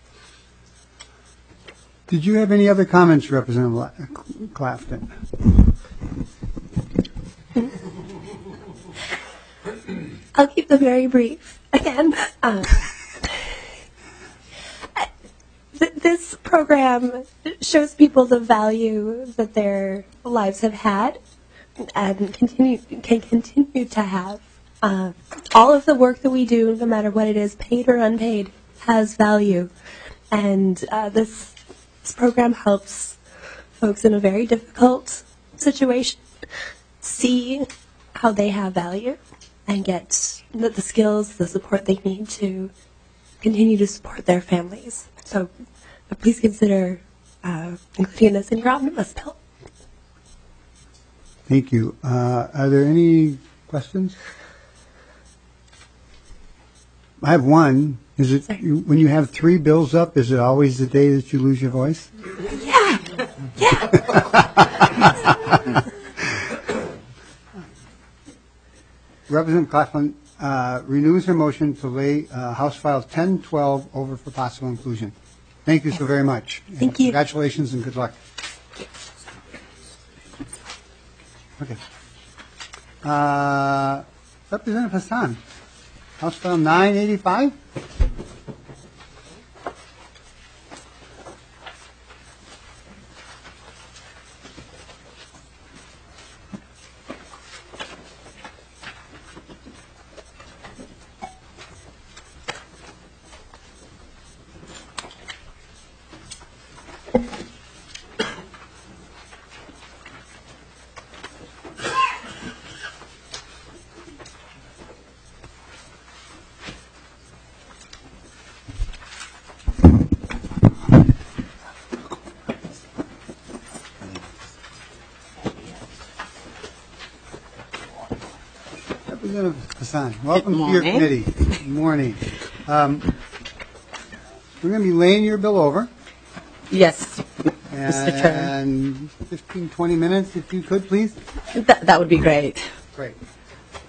Did you have any other comments, Representative Clafton? I'll keep them very brief. Again, um, th- this program shows people the value that their lives have had and continue can continue to have. Uh, all of the work that we do, no matter what it is, paid or unpaid, has value. And uh, this, this program helps folks in a very difficult situation see how they have value and get the, the skills, the support they need to continue to support their families. So uh, please consider uh, including this in your omnibus bill. Thank you. Uh, are there any questions? I have one. Is it you, when you have three bills up, is it always the day that you lose your voice? Yeah. Yeah. Representative Claflin uh, renews her motion to lay uh, House File ten twelve over for possible inclusion. Thank you so very much. Thank and you. Congratulations and good luck. Okay. Uh, Representative Hassan, House File nine eighty-five. Representative Hassan, welcome to your committee. Good morning. Um, we're going to be laying your bill over. Yes, Mister Chair. And fifteen, twenty minutes, if you could, please. That, that would be great. Great.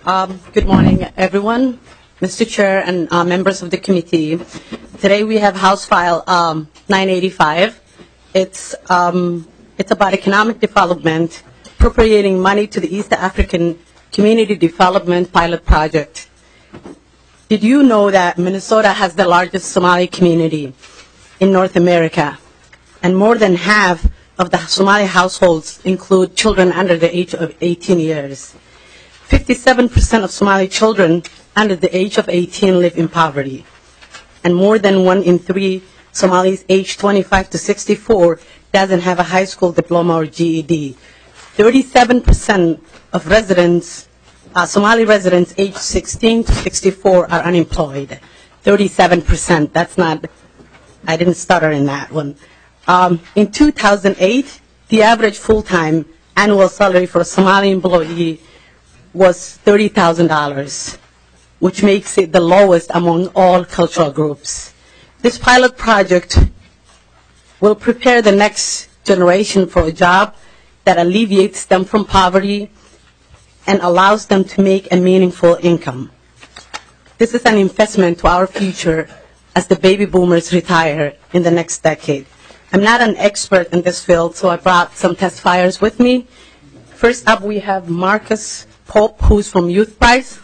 Um, good morning, everyone, Mister Chair and uh, members of the committee. Today we have House File um, nine eighty-five. It's um, it's about economic development, appropriating money to the East African Community Development Pilot Project. Did you know that Minnesota has the largest Somali community in North America, and more than half of the Somali households include children under the age of eighteen years? fifty-seven percent of Somali children under the age of eighteen live in poverty, and more than one in three Somalis aged twenty-five to sixty-four doesn't have a high school diploma or G E D. thirty-seven percent of residents, uh, Somali residents aged sixteen to sixty-four are unemployed. thirty-seven percent, that's not, I didn't stutter in that one. Um, in two thousand eight, the average full-time annual salary for a Somali employee was thirty thousand dollars, which makes it the lowest among all cultural groups. This pilot project will prepare the next generation for a job that alleviates them from poverty and allows them to make a meaningful income. This is an investment to our future as the baby boomers retire in the next decade. I'm not an expert in this field, so I brought some testifiers with me. First up, we have Marcus Pope, who's from Youth Prize.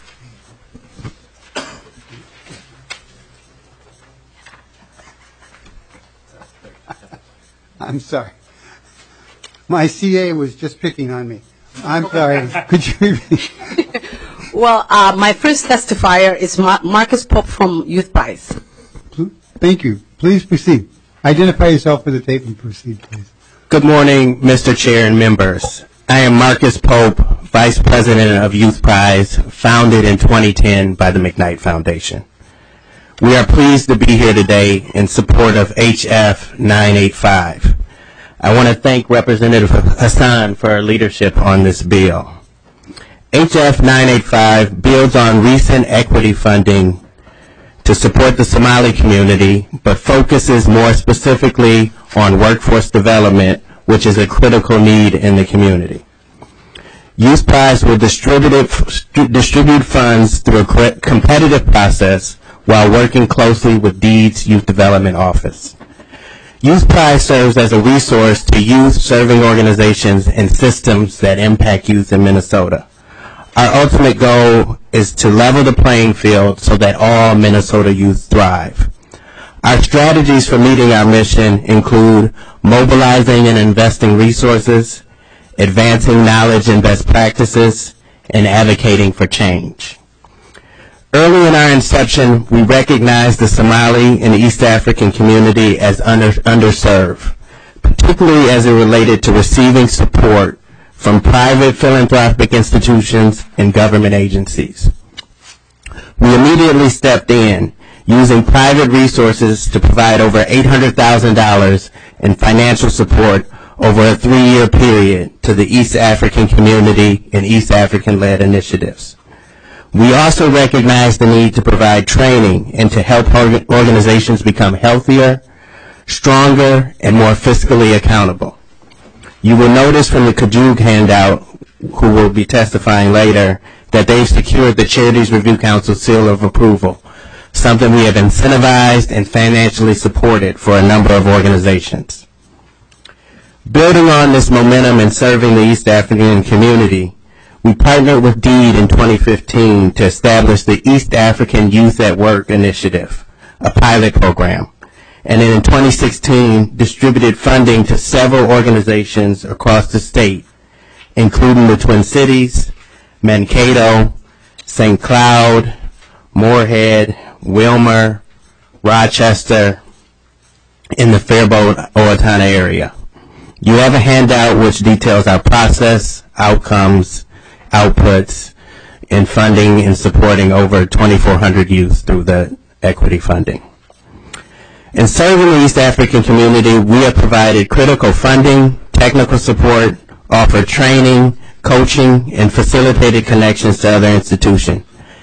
I'm sorry. My C A was just picking on me. I'm sorry. Could you repeat? Well, uh, my first testifier is Mar- Marcus Pope from Youth Prize. Thank you. Please proceed. Identify yourself for the tape and proceed, please. Good morning, Mister Chair and members. I am Marcus Pope, Vice President of Youth Prize, founded in twenty ten by the McKnight Foundation. We are pleased to be here today in support of H F nine eighty-five. I want to thank Representative Hassan for her leadership on this bill. H F nine eighty-five builds on recent equity funding to support the Somali community, but focuses more specifically on workforce development, which is a critical need in the community. Youth Prize will distribute, distribute funds through a competitive process while working closely with Deeds Youth Development Office. Youth Prize serves as a resource to youth-serving organizations and systems that impact youth in Minnesota. Our ultimate goal is to level the playing field so that all Minnesota youth thrive. Our strategies for meeting our mission include mobilizing and investing resources, advancing knowledge and best practices, and advocating for change. Early in our inception, we recognized the Somali and East African community as under, underserved, particularly as it related to receiving support from private philanthropic institutions and government agencies. We immediately stepped in, using private resources to provide over eight hundred thousand dollars in financial support over a three-year period to the East African community and East African-led initiatives. We also recognize the need to provide training and to help organizations become healthier, stronger, and more fiscally accountable. You will notice from the Kajug handout, who will be testifying later, that they've secured the Charities Review Council seal of approval, something we have incentivized and financially supported for a number of organizations. Building on this momentum in serving the East African community, we partnered with Deed in twenty fifteen to establish the East African Youth at Work Initiative, a pilot program, and then in twenty sixteen distributed funding to several organizations across the state, including the Twin Cities, Mankato, Saint Cloud, Moorhead, Wilmer, Rochester, in the Faribault-Owatonna area. You have a handout which details our process, outcomes, outputs, and funding in supporting over twenty-four hundred youth through the equity funding. In serving the East African community, we have provided critical funding, technical support, offered training, coaching, and facilitated connections to other institutions.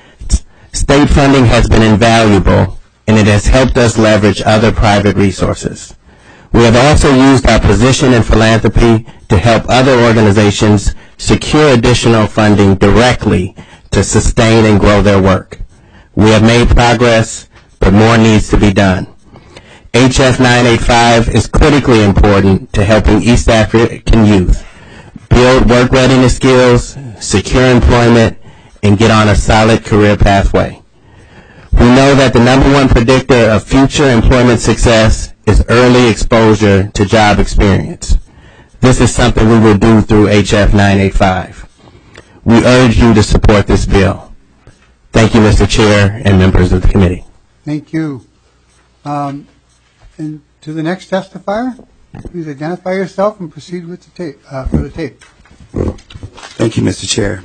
State funding has been invaluable, and it has helped us leverage other private resources. We have also used our position in philanthropy to help other organizations secure additional funding directly to sustain and grow their work. We have made progress, but more needs to be done. H F nine eighty-five is critically important to helping East African youth build work readiness skills, secure employment, and get on a solid career pathway. We know that the number one predictor of future employment success is early exposure to job experience. This is something we will do through H F nine eighty-five. We urge you to support this bill. Thank you, Mister Chair and members of the committee. Thank you. Um, and to the next testifier, please identify yourself and proceed with the tape, uh, for the tape. Thank you, Mister Chair.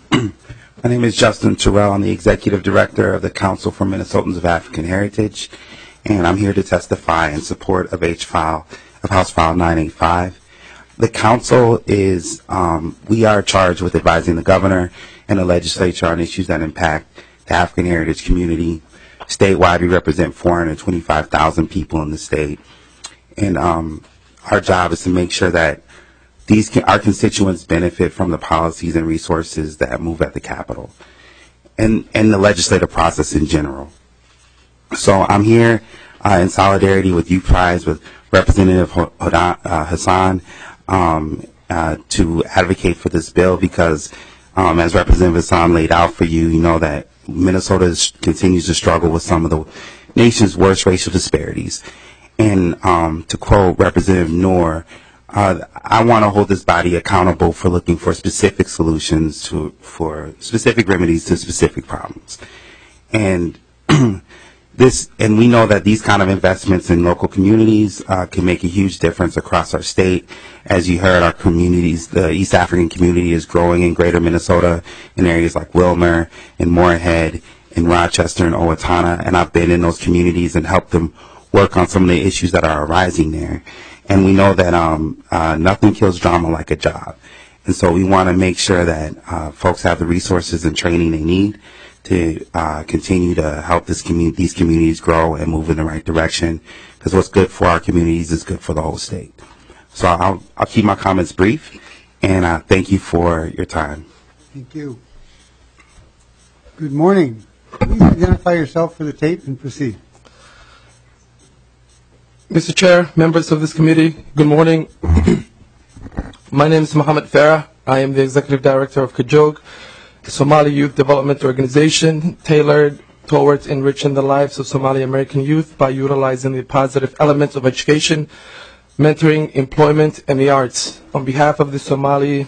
My name is Justin Terrell. I'm the Executive Director of the Council for Minnesotans of African Heritage, and I'm here to testify in support of H file of House File nine eighty-five. The Council is, um, we are charged with advising the Governor and the Legislature on issues that impact the African Heritage community. Statewide, we represent four hundred twenty-five thousand people in the state, and um, our job is to make sure that these can, our constituents benefit from the policies and resources that move at the Capitol and, and the legislative process in general. So I'm here uh, in solidarity with Youth Prize, with Representative Hodan, uh, Hassan, um, uh, to advocate for this bill because, um, as Representative Hassan laid out for you, you know that Minnesota is, continues to struggle with some of the nation's worst racial disparities. And um, to quote Representative Noor, Uh, I want to hold this body accountable for looking for specific solutions to, for specific remedies to specific problems. And this, and we know that these kind of investments in local communities uh, can make a huge difference across our state. As you heard, our communities, the East African community is growing in greater Minnesota in areas like Wilmer and Moorhead and Rochester and Owatonna. And I've been in those communities and helped them work on some of the issues that are arising there. And we know that um, uh, nothing kills drama like a job. And so we want to make sure that uh, folks have the resources and training they need to uh, continue to help this community, these communities grow and move in the right direction. Because what's good for our communities is good for the whole state. So I'll, I'll keep my comments brief, and uh, thank you for your time. Thank you. Good morning. Please identify yourself for the tape and proceed. Mister Chair, members of this committee, good morning. My name is Mohammed Farah. I am the Executive Director of Kajog, a Somali Youth Development Organization tailored towards enriching the lives of Somali American youth by utilizing the positive elements of education, mentoring, employment, and the arts. On behalf of the Somali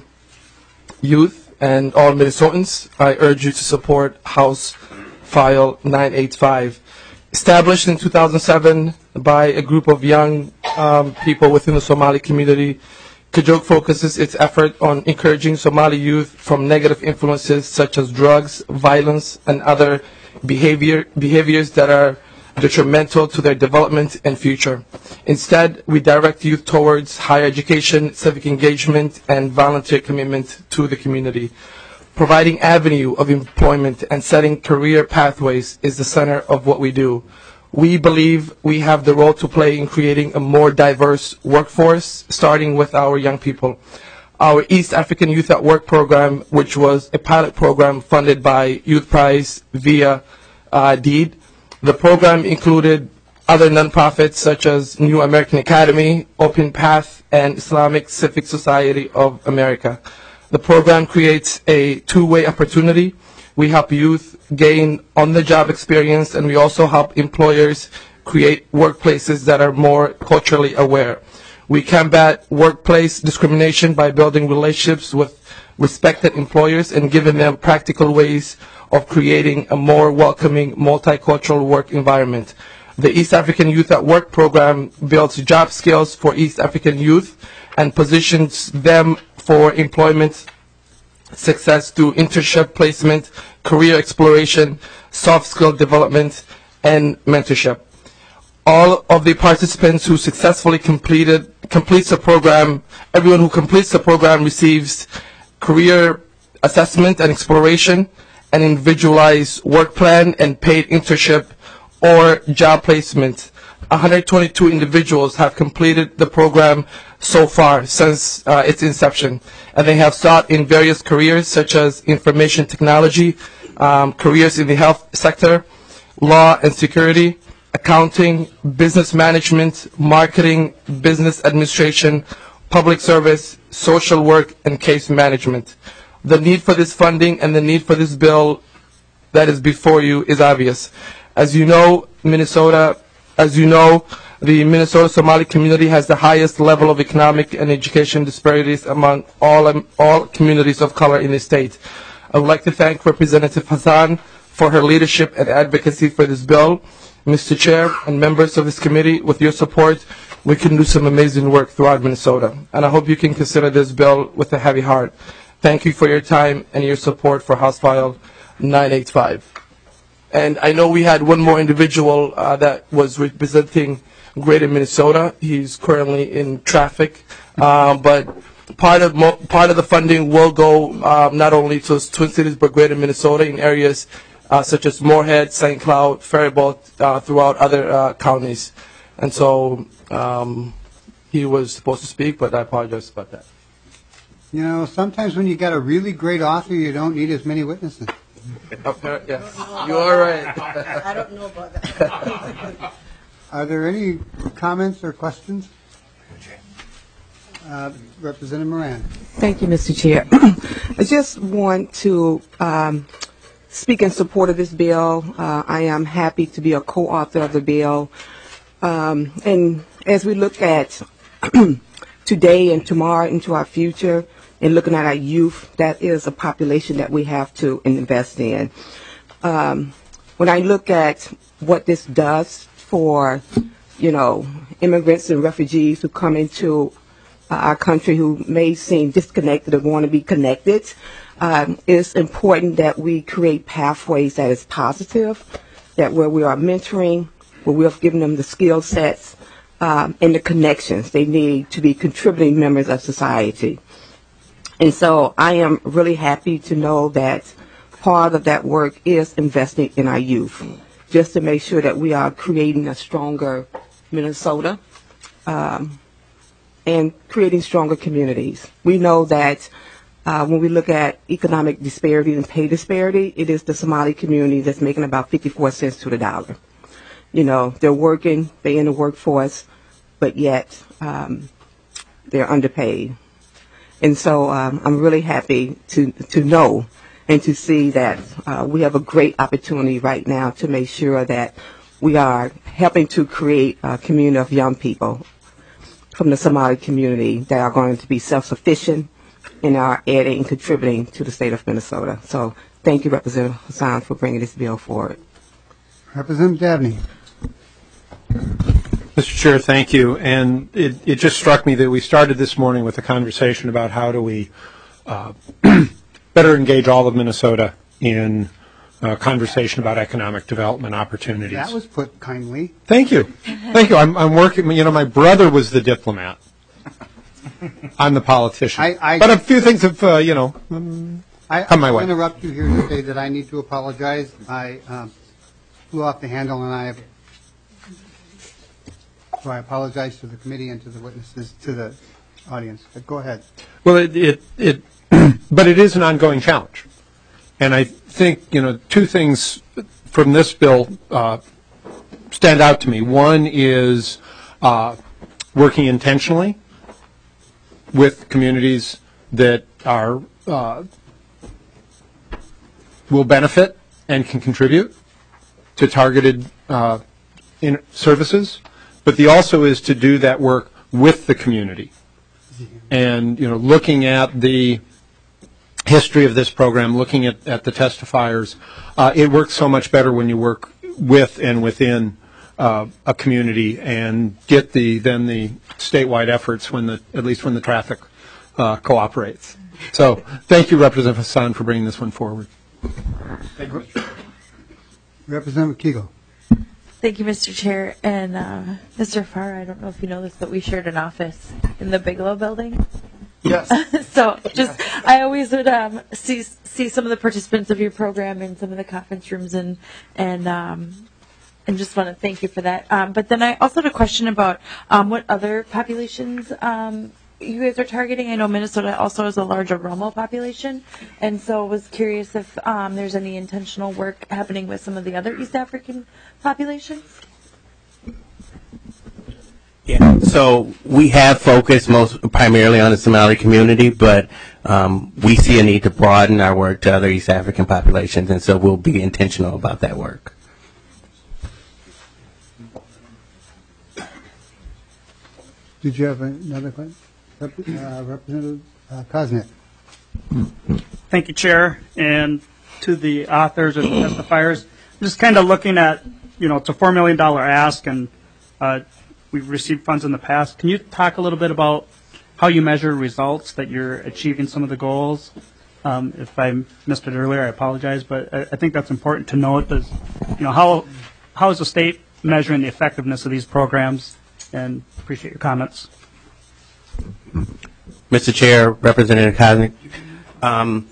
youth and all Minnesotans, I urge you to support House File nine eighty-five. Established in two thousand seven by a group of young um, people within the Somali community, Kajog focuses its effort on encouraging Somali youth from negative influences such as drugs, violence, and other behavior, behaviors that are detrimental to their development and future. Instead, we direct youth towards higher education, civic engagement, and volunteer commitment to the community. Providing avenue of employment and setting career pathways is the center of what we do. We believe we have the role to play in creating a more diverse workforce, starting with our young people. Our East African Youth at Work program, which was a pilot program funded by Youth Prize via uh, DEED. The program included other nonprofits such as New American Academy, Open Path, and Islamic Civic Society of America. The program creates a two-way opportunity. We help youth gain on-the-job experience, and we also help employers create workplaces that are more culturally aware. We combat workplace discrimination by building relationships with respected employers and giving them practical ways of creating a more welcoming, multicultural work environment. The East African Youth at Work program builds job skills for East African youth and positions them for employment success through internship placement, career exploration, soft skill development, and mentorship. All of the participants who successfully completed completes the program, everyone who completes the program receives career assessment and exploration, an individualized work plan, and paid internship or job placement. one hundred twenty-two individuals have completed the program so far since uh, its inception, and they have sought in various careers such as information technology, um, careers in the health sector, law and security, accounting, business management, marketing, business administration, public service, social work, and case management. The need for this funding and the need for this bill that is before you is obvious. As you know, Minnesota, as you know, the Minnesota Somali community has the highest level of economic and education disparities among all, um, all communities of color in the state. I would like to thank Representative Hassan for her leadership and advocacy for this bill. Mister Chair and members of this committee, with your support, we can do some amazing work throughout Minnesota. And I hope you can consider this bill with a heavy heart. Thank you for your time and your support for House File nine eighty-five. And I know we had one more individual uh, that was representing Greater Minnesota. He's currently in traffic, uh, but part of mo- part of the funding will go um, not only to Twin Cities but Greater Minnesota in areas uh, such as Moorhead, Saint Cloud, Faribault, uh, throughout other uh, counties. And so um, he was supposed to speak, but I apologize about that. You know, sometimes when you got a really great author, you don't need as many witnesses. Okay, yes, you are right. I don't know about that. Are there any comments or questions? Uh, Representative Moran. Thank you, Mister Chair. I just want to um, speak in support of this bill. Uh, I am happy to be a co-author of the bill. Um, and as we look at today and tomorrow into our future and looking at our youth, that is a population that we have to invest in. Um, when I look at what this does for, you know, immigrants and refugees who come into uh, our country who may seem disconnected or want to be connected, um, it's important that we create pathways that is positive, that where we are mentoring, where we are giving them the skill sets um, and the connections they need to be contributing members of society. And so I am really happy to know that part of that work is investing in our youth, just to make sure that we are creating a stronger Minnesota um, and creating stronger communities. We know that uh, when we look at economic disparity and pay disparity, it is the Somali community that's making about fifty-four cents to the dollar. You know, they're working, they're in the workforce, but yet um, they're underpaid. And so um, I'm really happy to to know and to see that uh, we have a great opportunity right now to make sure that we are helping to create a community of young people from the Somali community that are going to be self-sufficient and are adding and contributing to the state of Minnesota. So thank you, Representative Hassan, for bringing this bill forward. Representative Dabney. Mister Chair, thank you. And it, it just struck me that we started this morning with a conversation about how do we uh, better engage all of Minnesota in a conversation about economic development opportunities. That was put kindly. Thank you. Thank you. I'm, I'm working, you know, my brother was the diplomat. I'm the politician. I, I, but a few things have, uh, you know, um, I, come my I way. interrupt you here to say that I need to apologize. I um, flew off the handle and I have So I apologize to the committee and to the witnesses, to the audience. But go ahead. Well, it, it, it but it is an ongoing challenge. And I think, you know, two things from this bill uh, stand out to me. One is uh, working intentionally with communities that are uh, will benefit and can contribute to targeted uh, in services. But the also is to do that work with the community. And, you know, looking at the history of this program, looking at, at the testifiers, uh, it works so much better when you work with and within uh, a community and get the then the statewide efforts when the at least when the traffic uh, cooperates. So thank you, Representative Hassan, for bringing this one forward. Thank you. Representative Kegel. Thank you, Mister Chair. And uh, Mister Farr, I don't know if you know this, but we shared an office in the Bigelow building. Yes. So just, I always would um, see see some of the participants of your program in some of the conference rooms, and and um, and just want to thank you for that. Um, but then I also had a question about um, what other populations um, you guys are targeting? I know Minnesota also has a large Oromo population, and so I was curious if um, there's any intentional work happening with some of the other East African populations. Yeah. So we have focused most primarily on the Somali community, but um, we see a need to broaden our work to other East African populations, and so we'll be intentional about that work. Did you have another question? Rep- uh, Representative uh, Koznick. Thank you, Chair, and to the authors and testifiers. I'm just kind of looking at, you know, it's a four million dollars ask, and uh, we've received funds in the past. Can you talk a little bit about how you measure results, that you're achieving some of the goals? Um, if I missed it earlier, I apologize, but I, I think that's important to note. Does, you know, how how is the state measuring the effectiveness of these programs? And appreciate your comments. Mister Chair, Representative Koznick, um,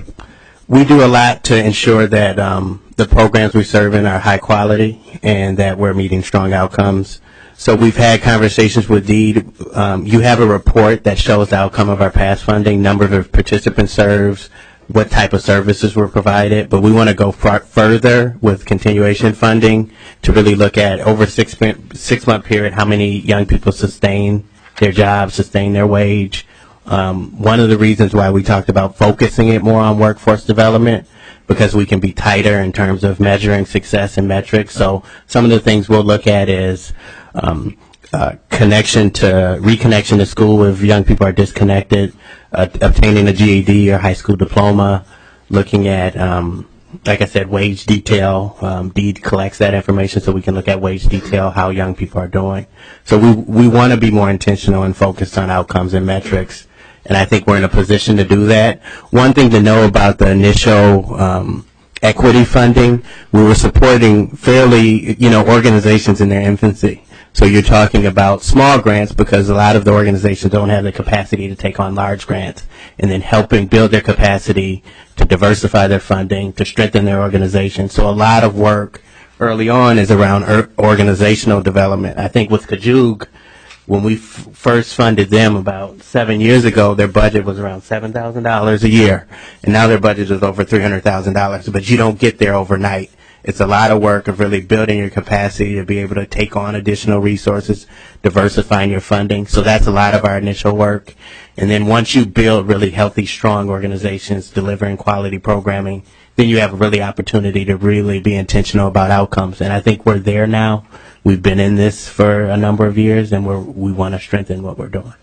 we do a lot to ensure that um, the programs we serve in are high quality and that we're meeting strong outcomes. So we've had conversations with DEED. Um, you have a report that shows the outcome of our past funding, number of participants served, what type of services were provided, but we want to go far further with continuation funding to really look at over six six month period how many young people sustain their jobs, sustain their wage. Um, one of the reasons why we talked about focusing it more on workforce development, because we can be tighter in terms of measuring success and metrics. So some of the things we'll look at is um, uh, connection to reconnection to school if young people are disconnected, uh, obtaining a G E D or high school diploma, looking at, um, like I said, wage detail. Um, DEED collects that information so we can look at wage detail, how young people are doing. So we we want to be more intentional and focused on outcomes and metrics, and I think we're in a position to do that. One thing to know about the initial um, equity funding, we were supporting fairly, you know, organizations in their infancy. So you're talking about small grants because a lot of the organizations don't have the capacity to take on large grants, and then helping build their capacity to diversify their funding, to strengthen their organization. So a lot of work early on is around er- organizational development. I think with Kajug, when we f- first funded them about seven years ago, their budget was around seven thousand dollars a year, and now their budget is over three hundred thousand dollars, but you don't get there overnight. It's a lot of work of really building your capacity to be able to take on additional resources, diversifying your funding. So that's a lot of our initial work. And then once you build really healthy, strong organizations delivering quality programming, then you have a really opportunity to really be intentional about outcomes. And I think we're there now. We've been in this for a number of years, and we're, we want to strengthen what we're doing.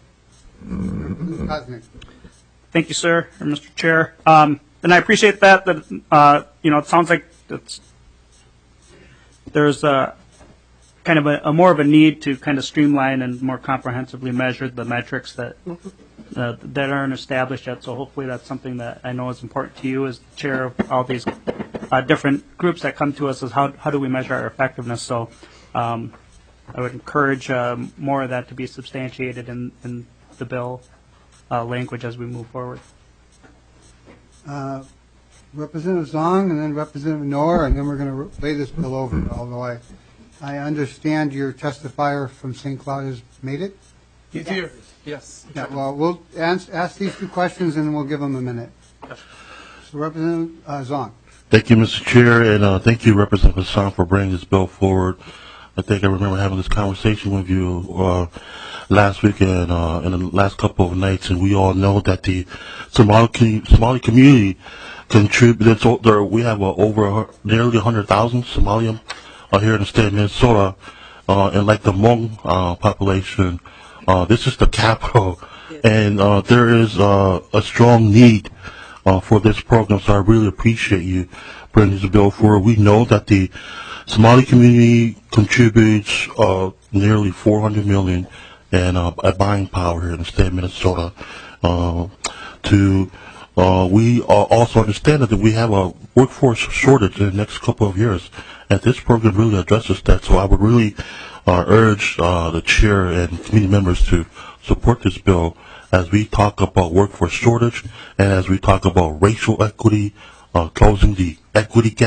Thank you, sir, or Mister Chair. Um, and I appreciate that. That uh, you know, it sounds like it's there's a kind of a, a more of a need to kind of streamline and more comprehensively measure the metrics that uh, that aren't established yet. So hopefully that's something that I know is important to you as the chair of all these uh, different groups that come to us, is how how do we measure our effectiveness. So um, I would encourage um, more of that to be substantiated in, in the bill uh, language as we move forward. Uh, Representative Zong and then Representative Noor, and then we're going to lay this bill over, although I, I understand your testifier from Saint Cloud has made it? He's here. Yes. Yeah, well, we'll ask, ask these two questions and then we'll give them a minute. So Representative uh, Zong. Thank you, Mister Chair, and uh, thank you, Representative Hassan, for bringing this bill forward. I think I remember having this conversation with you uh, last week and uh, in the last couple of nights, and we all know that the Somali, Somali community contributes. There, we have uh, over nearly one hundred thousand Somalians uh, here in the state of Minnesota, uh, and like the Hmong uh, population, uh, this is the capital, and uh, there is uh, a strong need uh, for this program. So I really appreciate you bringing this bill forward. We know that the Somali community contributes uh, nearly four hundred million dollars in uh, a buying power here in the state of Minnesota. Uh, to uh, we uh, also understand that we have a workforce shortage in the next couple of years, and this program really addresses that. So I would really uh, urge uh, the chair and committee members to support this bill as we talk about workforce shortage and as we talk about racial equity, uh, closing the equity gap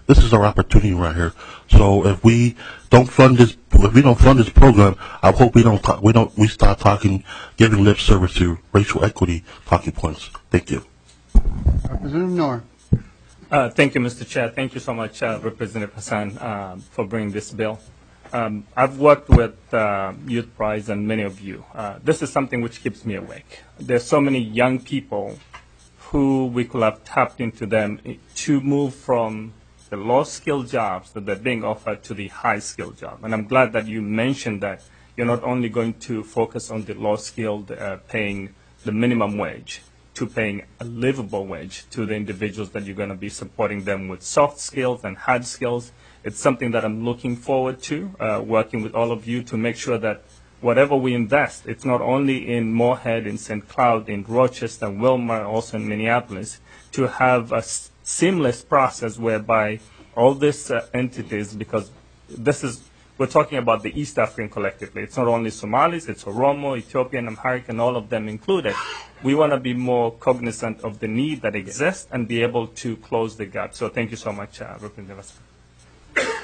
This is our opportunity right here. So if we don't fund this, if we don't fund this program, I hope we don't talk, we don't we start talking, giving lip service to racial equity talking points. Thank you. Representative Noor. Uh, thank you, Mister Chair. Thank you so much, uh, Representative Hassan, uh, for bringing this bill. Um, I've worked with uh, Youth Prize and many of you. Uh, this is something which keeps me awake. There's so many young people who we could have tapped into them to move from the low-skilled jobs that they're being offered to the high-skilled job. And I'm glad that you mentioned that you're not only going to focus on the low-skilled uh, paying the minimum wage, to paying a livable wage to the individuals that you're going to be supporting them with soft skills and hard skills. It's something that I'm looking forward to, uh, working with all of you to make sure that whatever we invest, it's not only in Moorhead, in Saint Cloud, in Rochester, Wilmer, also in Minneapolis, to have a s- seamless process whereby all these uh, entities, because this is, we're talking about the East African collectively. It's not only Somalis, it's Oromo, Ethiopian, Amharic, and all of them included. We want to be more cognizant of the need that exists and be able to close the gap. So thank you so much, uh, Representative Hassan.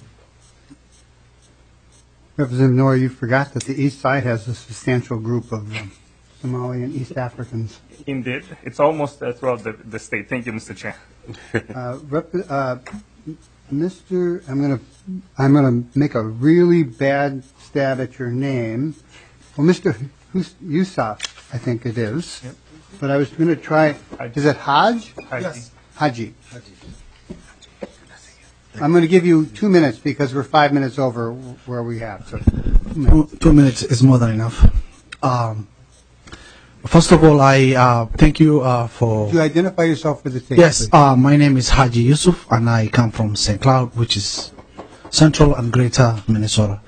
Representative Noor, you forgot that the East Side has a substantial group of um, Somali and East Africans. Indeed. It's almost uh, throughout the, the state. Thank you, Mister Chair. uh, rep- uh, Mister I'm going to I'm going to make a really bad stab at your name. Well, Mister Hus- Yusuf, I think it is. Yep. But I was going to try. Is it Hajj? Haji. Yes. Haji. I'm going to give you two minutes because we're five minutes over where we have. So, two minutes. Two, two minutes is more than enough. Um, first of all, I uh, thank you uh, for. Could you identify yourself for the tape? Yes, please? uh, my name is Haji Yusuf, and I come from Saint Cloud, which is central and greater Minnesota.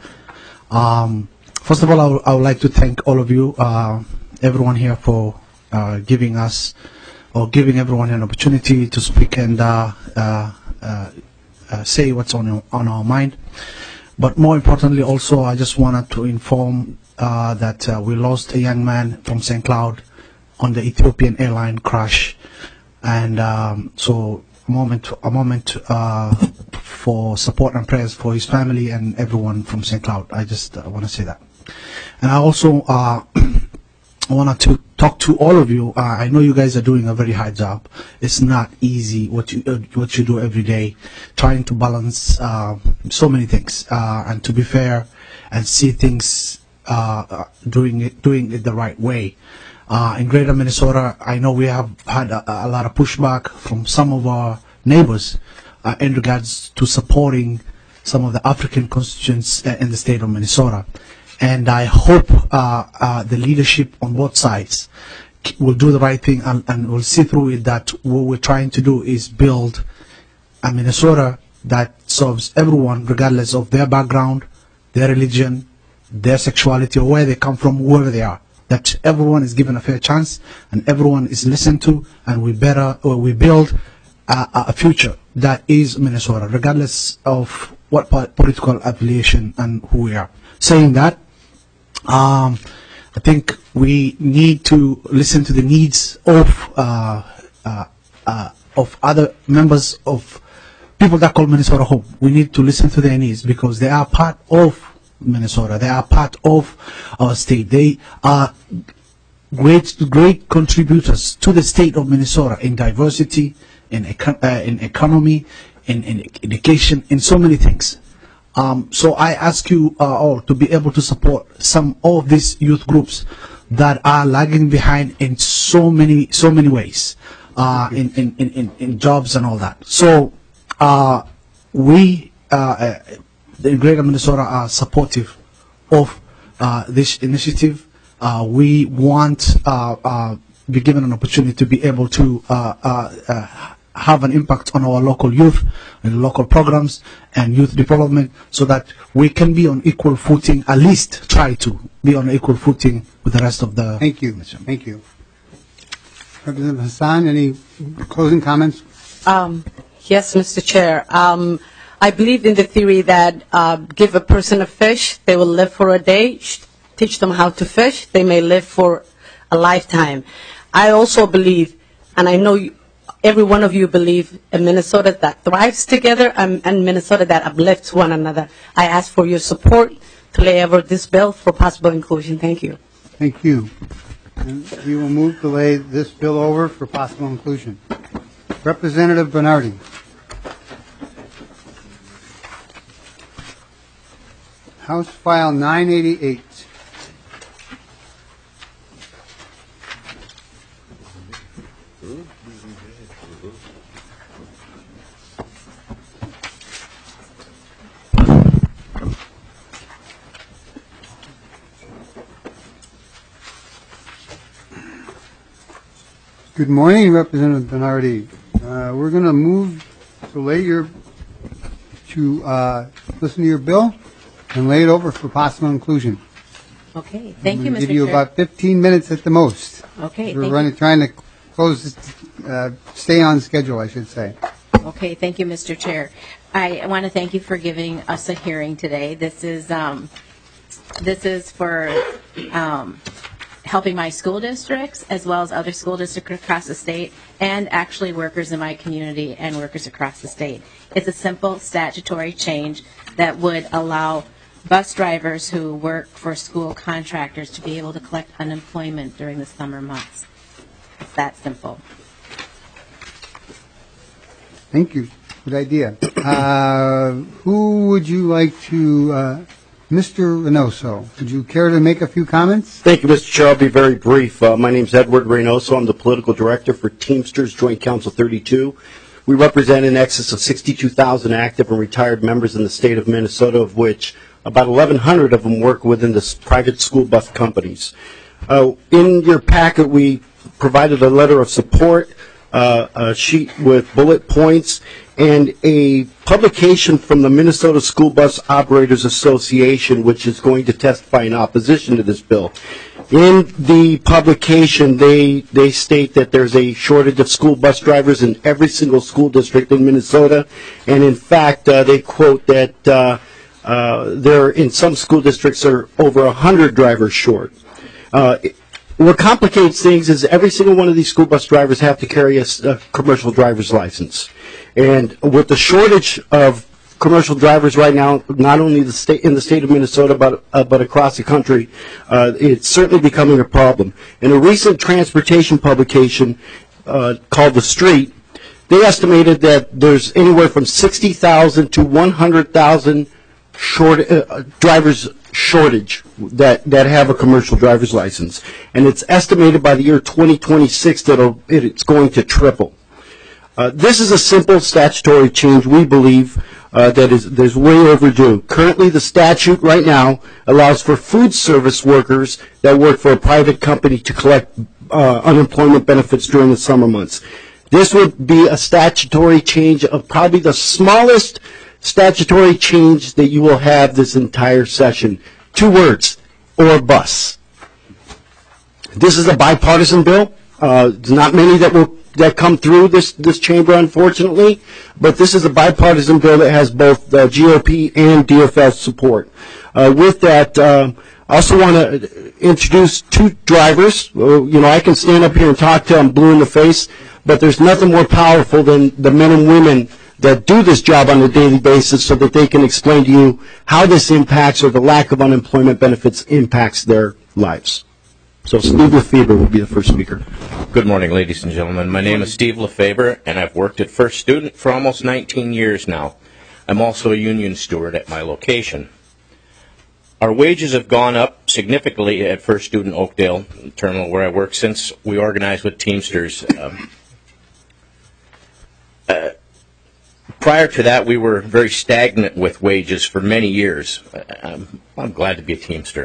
Um, first of all, I, w- I would like to thank all of you, uh, everyone here, for uh, giving us or giving everyone an opportunity to speak and uh, uh, uh, uh, say what's on on our mind. But more importantly, also, I just wanted to inform uh, that uh, we lost a young man from Saint Cloud on the Ethiopian airline crash, and um, so a moment, a moment uh, for support and prayers for his family and everyone from Saint Cloud. I just uh, want to say that, and I also uh, wanted to talk to all of you. Uh, I know you guys are doing a very hard job. It's not easy what you uh, what you do every day, trying to balance uh, so many things uh, and to be fair and see things uh, doing it doing it the right way. Uh, in Greater Minnesota, I know we have had a, a lot of pushback from some of our neighbors uh, in regards to supporting some of the African constituents uh, in the state of Minnesota. And I hope uh, uh, the leadership on both sides will do the right thing and, and will see through it that what we're trying to do is build a Minnesota that serves everyone regardless of their background, their religion, their sexuality, or where they come from, whoever they are. That everyone is given a fair chance and everyone is listened to, and we better or we build a, a future that is Minnesota, regardless of what po- political affiliation and who we are. Saying that, um, I think we need to listen to the needs of uh, uh, uh, of other members of people that call Minnesota home. We need to listen to their needs because they are part of Minnesota. They are part of our state. They are great, great contributors to the state of Minnesota in diversity, in econ- uh, in economy, in, in education, in so many things. Um, so I ask you uh, all to be able to support some of these youth groups that are lagging behind in so many, so many ways, uh, in, in, in, in jobs and all that. So uh, we. Uh, in Greater Minnesota are supportive of uh, this initiative. Uh, we want uh, uh, be given an opportunity to be able to uh, uh, uh, have an impact on our local youth and local programs and youth development so that we can be on equal footing, at least try to be on equal footing with the rest of the... Thank you. Thank you. Representative Hassan, any closing comments? Um, yes, Mister Chair. Um, I believe in the theory that uh, give a person a fish, they will live for a day. Teach them how to fish, they may live for a lifetime. I also believe, and I know you, every one of you believe in Minnesota that thrives together and, and Minnesota that uplifts one another. I ask for your support to lay over this bill for possible inclusion. Thank you. Thank you. And we will move to lay this bill over for possible inclusion. Representative Bernardi. House File nine eighty-eight. Good morning, Representative Bernardi. Uh, we're going to move to lay your to uh, listen to your bill and lay it over for possible inclusion. Okay, thank you, We'll Mister give you Chair. about fifteen minutes at the most. Okay, We're thank running, you. trying to close, this, uh, stay on schedule, I should say. Okay, thank you, Mister Chair. I want to thank you for giving us a hearing today. This is um, this is for um, helping my school districts as well as other school districts across the state, and actually workers in my community and workers across the state. It's a simple statutory change that would allow bus drivers who work for school contractors to be able to collect unemployment during the summer months. It's that simple. Thank you. Good idea. Uh, who would you like to, uh, Mister Reynoso, would you care to make a few comments? Thank you, Mister Chair. I'll be very brief. Uh, my name is Edward Reynoso. I'm the political director for Teamsters Joint Council thirty-two. We represent in excess of sixty-two thousand active and retired members in the state of Minnesota, of which about eleven hundred of them work within the private school bus companies. Uh, in your packet, we provided a letter of support, uh, a sheet with bullet points, and a publication from the Minnesota School Bus Operators Association, which is going to testify in opposition to this bill. In the publication, they they state that there's a shortage of school bus drivers in every single school district in Minnesota, and in fact, uh, they quote that uh, uh, there in some school districts are over a hundred drivers short. Uh, What complicates things is every single one of these school bus drivers have to carry a, a commercial driver's license. And with the shortage of commercial drivers right now, not only the state in the state of Minnesota, but uh, but across the country, uh, it's certainly becoming a problem. In a recent transportation publication uh, called The Street, they estimated that there's anywhere from sixty thousand to one hundred thousand short uh, drivers shortage that that have a commercial driver's license, and it's estimated by the year twenty twenty-six that it'll, it, it's going to triple. Uh, this is a simple statutory change, we believe, uh, that is that is way overdue. Currently, the statute right now allows for food service workers that work for a private company to collect uh, unemployment benefits during the summer months. This would be a statutory change of probably the smallest statutory change that you will have this entire session. Two words, or bus. This is a bipartisan bill. Uh, there's not many that will that come through this this chamber, unfortunately, but this is a bipartisan bill that has both the G O P and D F L support. Uh, with that, uh, I also want to introduce two drivers. Uh, you know, I can stand up here and talk to them blue in the face, but there's nothing more powerful than the men and women that do this job on a daily basis so that they can explain to you how this impacts or the lack of unemployment benefits impacts their lives. So Steve Lefebvre will be the first speaker. Good morning, ladies and gentlemen. My name is Steve Lefebvre, and I've worked at First Student for almost nineteen years now. I'm also a union steward at my location. Our wages have gone up significantly at First Student Oakdale Terminal, where I work, since we organized with Teamsters. Um, uh, prior to that, we were very stagnant with wages for many years. I'm, I'm glad to be a Teamster.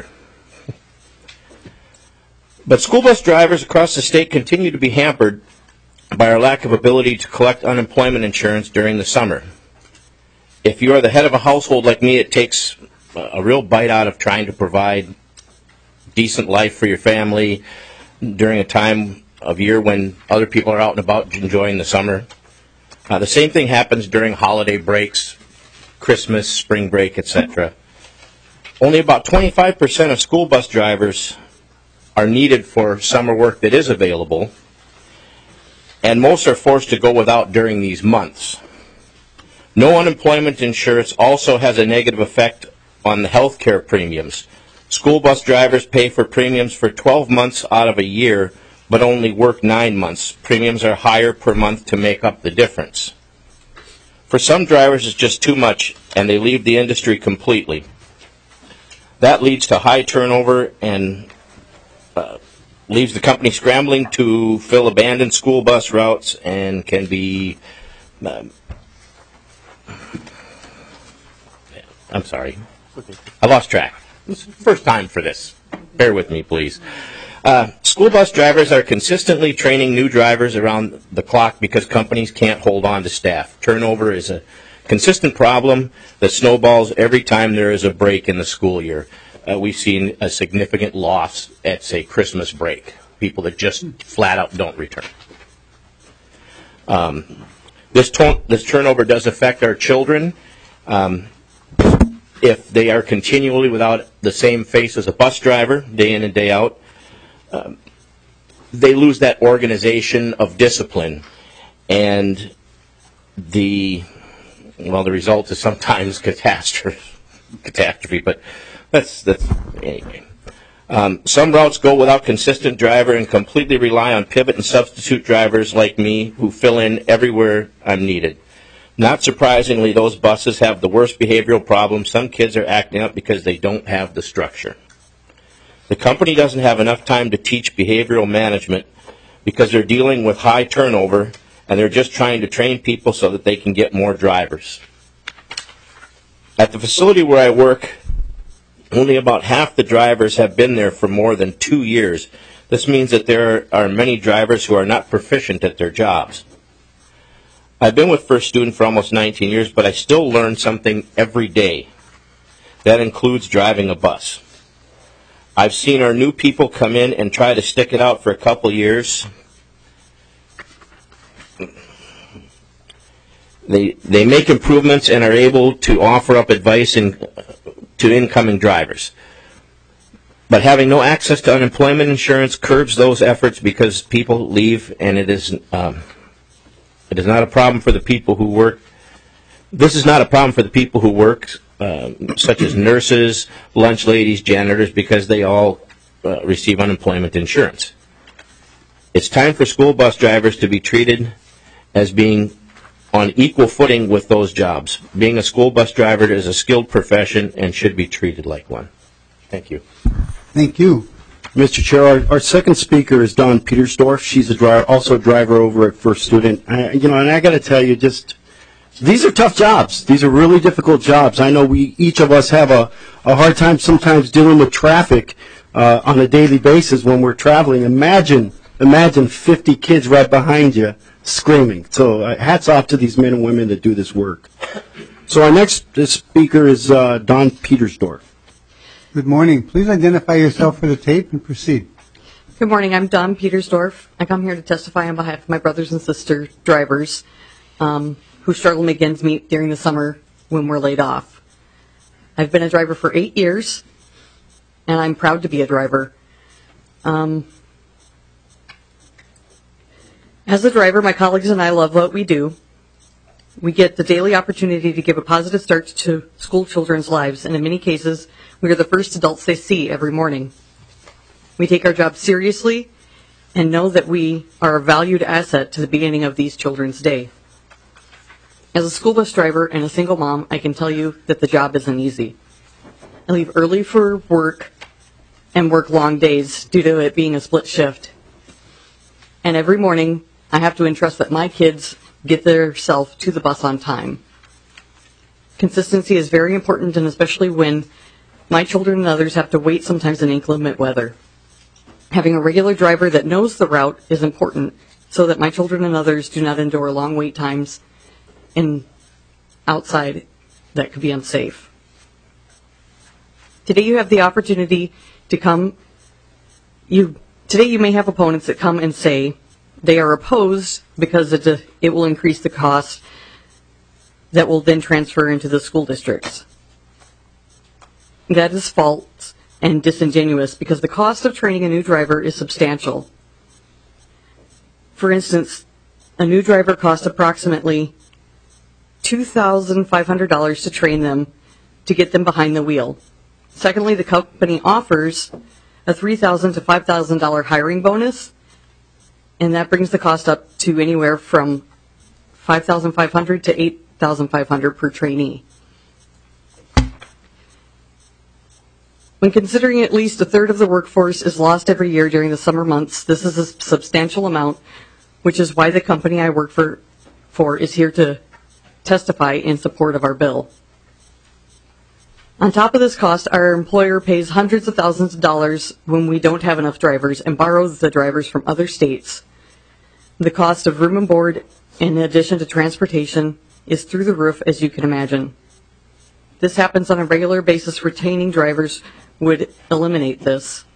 But school bus drivers across the state continue to be hampered by our lack of ability to collect unemployment insurance during the summer. If you are the head of a household like me, it takes a real bite out of trying to provide decent life for your family during a time of year when other people are out and about enjoying the summer. Uh, the same thing happens during holiday breaks, Christmas, spring break, et cetera. Only about twenty-five percent of school bus drivers are needed for summer work that is available. and most are forced to go without during these months. No unemployment insurance also has a negative effect on the health care premiums. School bus drivers pay for premiums for twelve months out of a year, but only work nine months. Premiums are higher per month to make up the difference. For some drivers, it's just too much, and they leave the industry completely. That leads to high turnover and uh, leaves the company scrambling to fill abandoned school bus routes and can be... Uh, I'm sorry. I lost track. It's the first time for this. Bear with me, please. Uh, school bus drivers are consistently training new drivers around the clock because companies can't hold on to staff. Turnover is a consistent problem that snowballs every time there is a break in the school year. Uh, we've seen a significant loss at, say, Christmas break. People that just flat out don't return. Um, this, to- this turnover does affect our children. Um, if they are continually without the same face as a bus driver, day in and day out, um, they lose that organization of discipline, and the well, the result is sometimes catastrophe. Catastrophe, but that's that's anyway. Um, some routes go without consistent driver and completely rely on pivot and substitute drivers like me who fill in everywhere I'm needed. Not surprisingly, those buses have the worst behavioral problems. Some kids are acting up because they don't have the structure. The company doesn't have enough time to teach behavioral management because they're dealing with high turnover, and they're just trying to train people so that they can get more drivers. At the facility where I work, only about half the drivers have been there for more than two years. This means that there are many drivers who are not proficient at their jobs. I've been with First Student for almost nineteen years, but I still learn something every day. That includes driving a bus. I've seen our new people come in and try to stick it out for a couple years. They they make improvements and are able to offer up advice in, to incoming drivers. But having no access to unemployment insurance curbs those efforts because people leave, and it is um, it is not a problem for the people who work. This is not a problem for the people who work, uh, such as nurses, lunch ladies, janitors, because they all uh, receive unemployment insurance. It's time for school bus drivers to be treated as being on equal footing with those jobs. Being a school bus driver is a skilled profession and should be treated like one. Thank you. Thank you. Mister Chair, our, our second speaker is Dawn Petersdorf. She's a driver, also a driver over at First Student. I, you know, and I got to tell you, just these are tough jobs. These are really difficult jobs. I know we each of us have a, a hard time sometimes dealing with traffic uh, on a daily basis when we're traveling. Imagine, imagine fifty kids right behind you screaming. So uh, hats off to these men and women that do this work. So our next speaker is uh, Dawn Petersdorf. Good morning. Please identify yourself for the tape and proceed. Good morning. I'm Dawn Petersdorf. I come here to testify on behalf of my brothers and sister drivers um, who struggle to make ends meet during the summer when we're laid off. I've been a driver for eight years, and I'm proud to be a driver. Um, as a driver, my colleagues and I love what we do. We get the daily opportunity to give a positive start to school children's lives, and in many cases, we are the first adults they see every morning. We take our job seriously and know that we are a valued asset to the beginning of these children's day. As a school bus driver and a single mom, I can tell you that the job isn't easy. I leave early for work and work long days due to it being a split shift. And every morning, I have to entrust that my kids get themselves to the bus on time. Consistency is very important, and especially when my children and others have to wait sometimes in inclement weather. Having a regular driver that knows the route is important so that my children and others do not endure long wait times in outside that could be unsafe. Today you have the opportunity to come, you, today you may have opponents that come and say they are opposed because it, uh, it will increase the cost that will then transfer into the school districts. That is false and disingenuous because the cost of training a new driver is substantial. For instance, A new driver costs approximately two thousand five hundred dollars to train them to get them behind the wheel. Secondly, the company offers a three thousand dollars to five thousand dollars hiring bonus, and that brings the cost up to anywhere from five thousand five hundred dollars to eight thousand five hundred dollars per trainee. When considering at least a third of the workforce is lost every year during the summer months, this is a substantial amount, which is why the company I work for, for is here to testify in support of our bill. On top of this cost, our employer pays hundreds of thousands of dollars when we don't have enough drivers and borrows the drivers from other states. The cost of room and board, in addition to transportation, is through the roof, as you can imagine. This happens on a regular basis. Retaining drivers would eliminate this.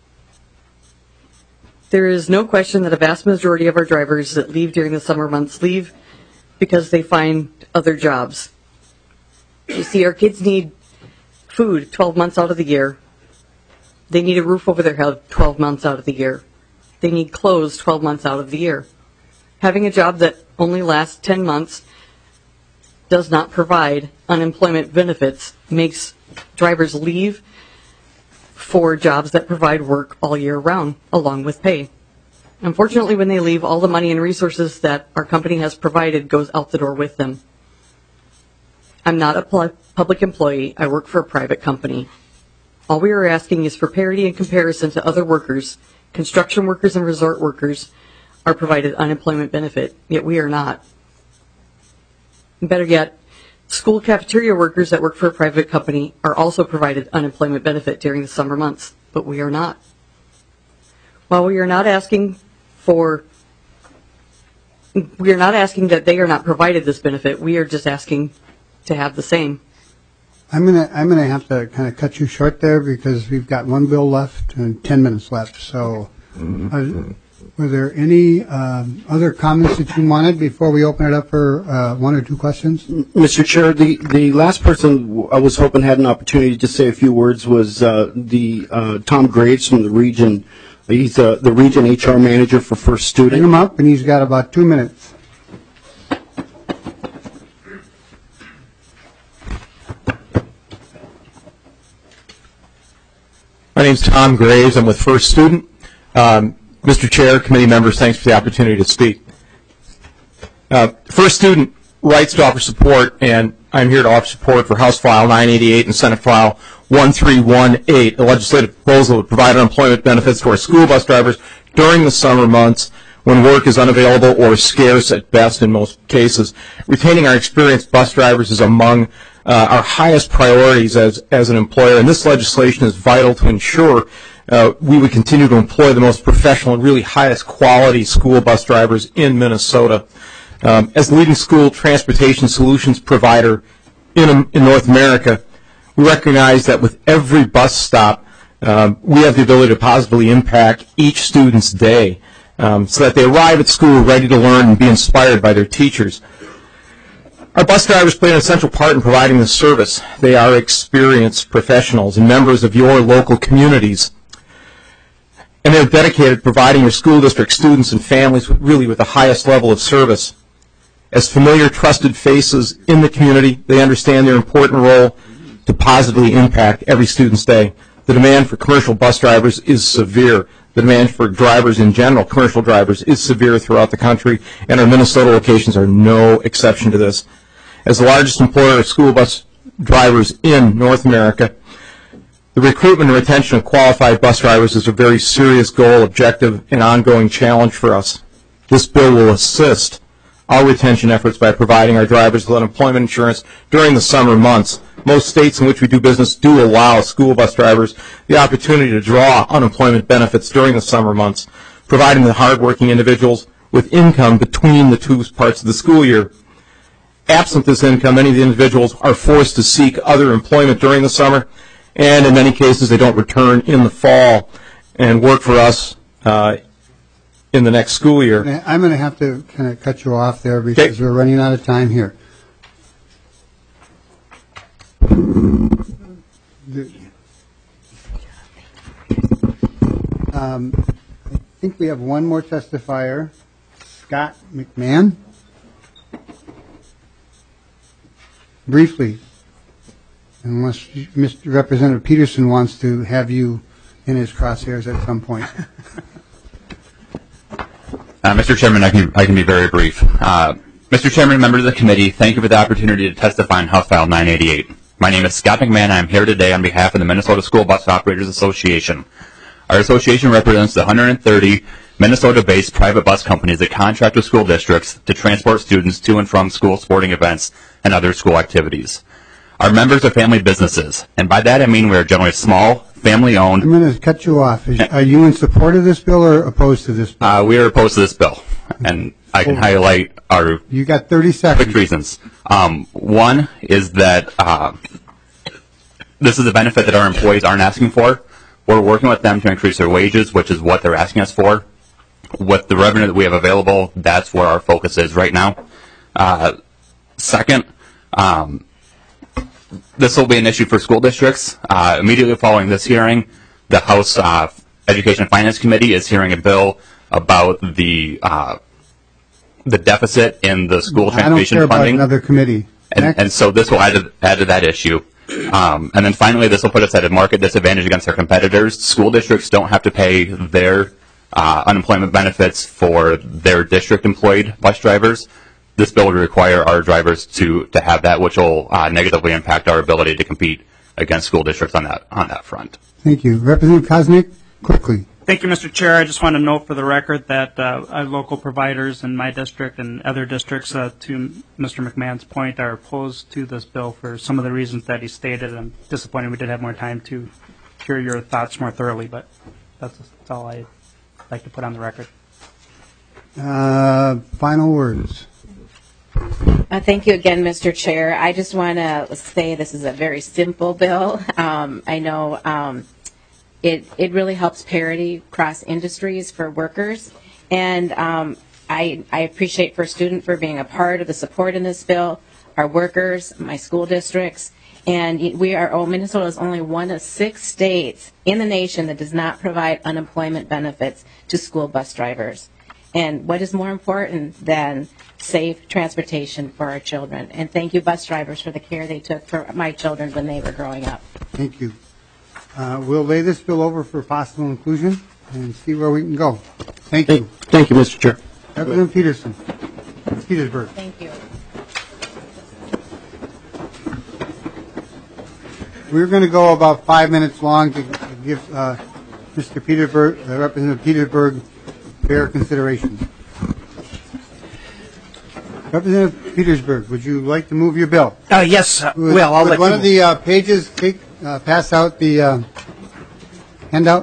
There is no question that a vast majority of our drivers that leave during the summer months leave because they find other jobs. You see, our kids need food twelve months out of the year. They need a roof over their head twelve months out of the year. They need clothes twelve months out of the year. Having a job that only lasts ten months does not provide unemployment benefits, makes drivers leave for jobs that provide work all year round, along with pay. Unfortunately, when they leave, all the money and resources that our company has provided goes out the door with them. I'm not a pl- public employee. I work for a private company. All we are asking is for parity in comparison to other workers. Construction workers and resort workers are provided unemployment benefit, yet we are not. Better yet, school cafeteria workers that work for a private company are also provided unemployment benefit during the summer months, but we are not. While we are not asking for, we are not asking that they are not provided this benefit, we are just asking to have the same. I'm gonna I'm gonna have to kind of cut you short there because we've got one bill left and ten minutes left. So, uh, were there any um, other comments that you wanted before we open it up for uh, one or two questions? Mister Chair, the, the last person I was hoping had an opportunity to say a few words was uh, the uh, Tom Graves from the region. He's uh, the region H R manager for First Student. Bring him up, and he's got about two minutes. My name's Tom Graves. I'm with First Student. Um, Mister Chair, committee members, thanks for the opportunity to speak. Uh, First Student writes to offer support, and I'm here to offer support for House File nine eighty-eight and Senate File one three one eight, a legislative proposal that would provide unemployment benefits to our school bus drivers during the summer months when work is unavailable or scarce at best in most cases. Retaining our experienced bus drivers is among uh, our highest priorities as, as an employer, and this legislation is vital to ensure Uh, we would continue to employ the most professional and really highest quality school bus drivers in Minnesota. Um, as the leading school transportation solutions provider in, in North America, we recognize that with every bus stop, um, we have the ability to positively impact each student's day um, so that they arrive at school ready to learn and be inspired by their teachers. Our bus drivers play an essential part in providing this service. They are experienced professionals and members of your local communities. And they're dedicated to providing your school district students and families with, really with the highest level of service. As familiar, trusted faces in the community, they understand their important role to positively impact every student's day. The demand for commercial bus drivers is severe. The demand for drivers in general, commercial drivers, is severe throughout the country, and our Minnesota locations are no exception to this. As the largest employer of school bus drivers in North America, the recruitment and retention of qualified bus drivers is a very serious goal, objective, and ongoing challenge for us. This bill will assist our retention efforts by providing our drivers with unemployment insurance during the summer months. Most states in which we do business do allow school bus drivers the opportunity to draw unemployment benefits during the summer months, providing the hardworking individuals with income between the two parts of the school year. Absent this income, many of the individuals are forced to seek other employment during the summer, and in many cases they don't return in the fall and work for us uh, in the next school year. I'm going to have to kind of cut you off there because okay. We're running out of time here. Um, I think we have one more testifier. Scott McMahon. Briefly, unless Mister Representative Peterson wants to have you in his crosshairs at some point. Uh, Mister Chairman, I can, I can be very brief. Uh, Mister Chairman, members of the committee, thank you for the opportunity to testify on House File nine eighty-eight. My name is Scott McMahon. I am here today on behalf of the Minnesota School Bus Operators Association. Our association represents the one hundred thirty Minnesota-based private bus companies that contract with school districts to transport students to and from school sporting events and other school activities. Our members are family businesses, and by that I mean we are generally small, family-owned. I'm going to cut you off. Is, are you in support of this bill or opposed to this bill? Uh, we are opposed to this bill, and I can highlight our you got thirty seconds. quick reasons. Um, one is that uh, this is a benefit that our employees aren't asking for. We're working with them to increase their wages, which is what they're asking us for. With the revenue that we have available, that's where our focus is right now. Uh, second, um, this will be an issue for school districts. Uh, immediately following this hearing, the House uh, Education and Finance Committee is hearing a bill about the uh, the deficit in the school transportation I don't care funding. about another committee. And, and so this will add to, add to that issue. Um, and then finally, this will put us at a market disadvantage against our competitors. School districts don't have to pay their uh, unemployment benefits for their district-employed bus drivers. This bill would require our drivers to, to have that, which will uh, negatively impact our ability to compete against school districts on that on that front. Thank you. Representative Koznick, quickly. Thank you, Mister Chair. I just want to note for the record that uh, our local providers in my district and other districts, uh, to Mister McMahon's point, are opposed to this bill for some of the reasons that he stated. I'm disappointed we did have more time to hear your thoughts more thoroughly, but that's, that's all I'd like to put on the record. Uh, final words. Uh, thank you again, Mister Chair. I just want to say this is a very simple bill. Um, I know um, it it really helps parity across industries for workers, and um, I I appreciate First Student for being a part of the support in this bill. Our workers, my school districts, and we are. Oh, Minnesota is only one of six states in the nation that does not provide unemployment benefits to school bus drivers. And what is more important than safe transportation for our children? And thank you, bus drivers, for the care they took for my children when they were growing up. Thank you. Uh, we'll lay this bill over for possible inclusion and see where we can go. Thank you. Thank you, Mister Chair. Representative Peterson, Petersburg. Thank you. We're going to go about five minutes long to give uh, Mister Petersburg, uh, Representative Petersburg, fair consideration. Representative Petersburg, would you like to move your bill? Uh, yes, uh, Would- well, I'll would let one you of the uh, pages take, uh, pass out the uh, handout?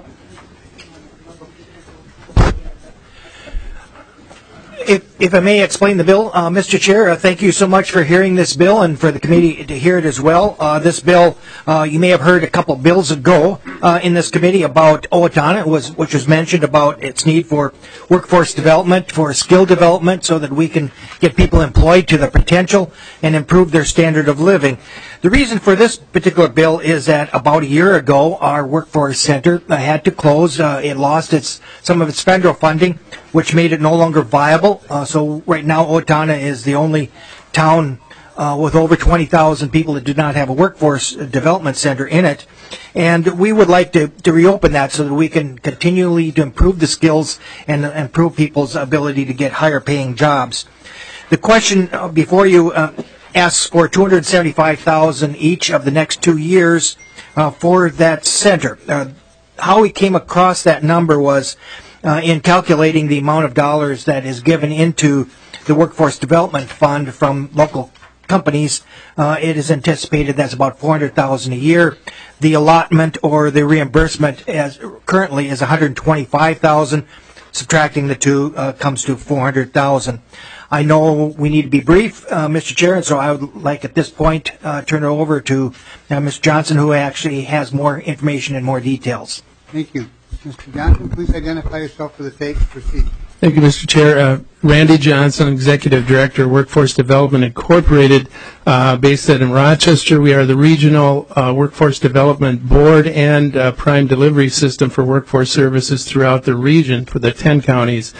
If, if I may explain the bill, uh, Mister Chair, uh, thank you so much for hearing this bill and for the committee to hear it as well. Uh, this bill, uh, you may have heard a couple bills ago uh, in this committee about Owatonna, was, which was mentioned about its need for workforce development, for skill development, so that we can get people employed to their potential and improve their standard of living. The reason for this particular bill is that about a year ago, our workforce center uh, had to close. Uh, it lost its some of its federal funding, which made it no longer viable. Uh, so right now, Owatonna is the only town uh, with over twenty thousand people that do not have a workforce development center in it. And we would like to, to reopen that so that we can continually to improve the skills and improve people's ability to get higher paying jobs. The question uh, before you uh, asks for two hundred seventy-five thousand dollars each of the next two years uh, for that center. Uh, how we came across that number was uh, in calculating the amount of dollars that is given into the Workforce Development Fund from local companies. Uh, it is anticipated that's about four hundred thousand dollars a year. The allotment or the reimbursement as currently is one hundred twenty-five thousand dollars. Subtracting the two uh, comes to four hundred thousand dollars. I know we need to be brief, uh, Mister Chair, and so I would like at this point uh, turn it over to uh, Mister Johnson, who actually has more information and more details. Thank you. Mister Johnson, please identify yourself for the tape. Proceed. Thank you, Mister Chair. Uh, Randy Johnson, Executive Director, Workforce Development Incorporated, uh, based out in Rochester. We are the regional uh, Workforce Development Board and uh, prime delivery system for workforce services throughout the region for the ten counties.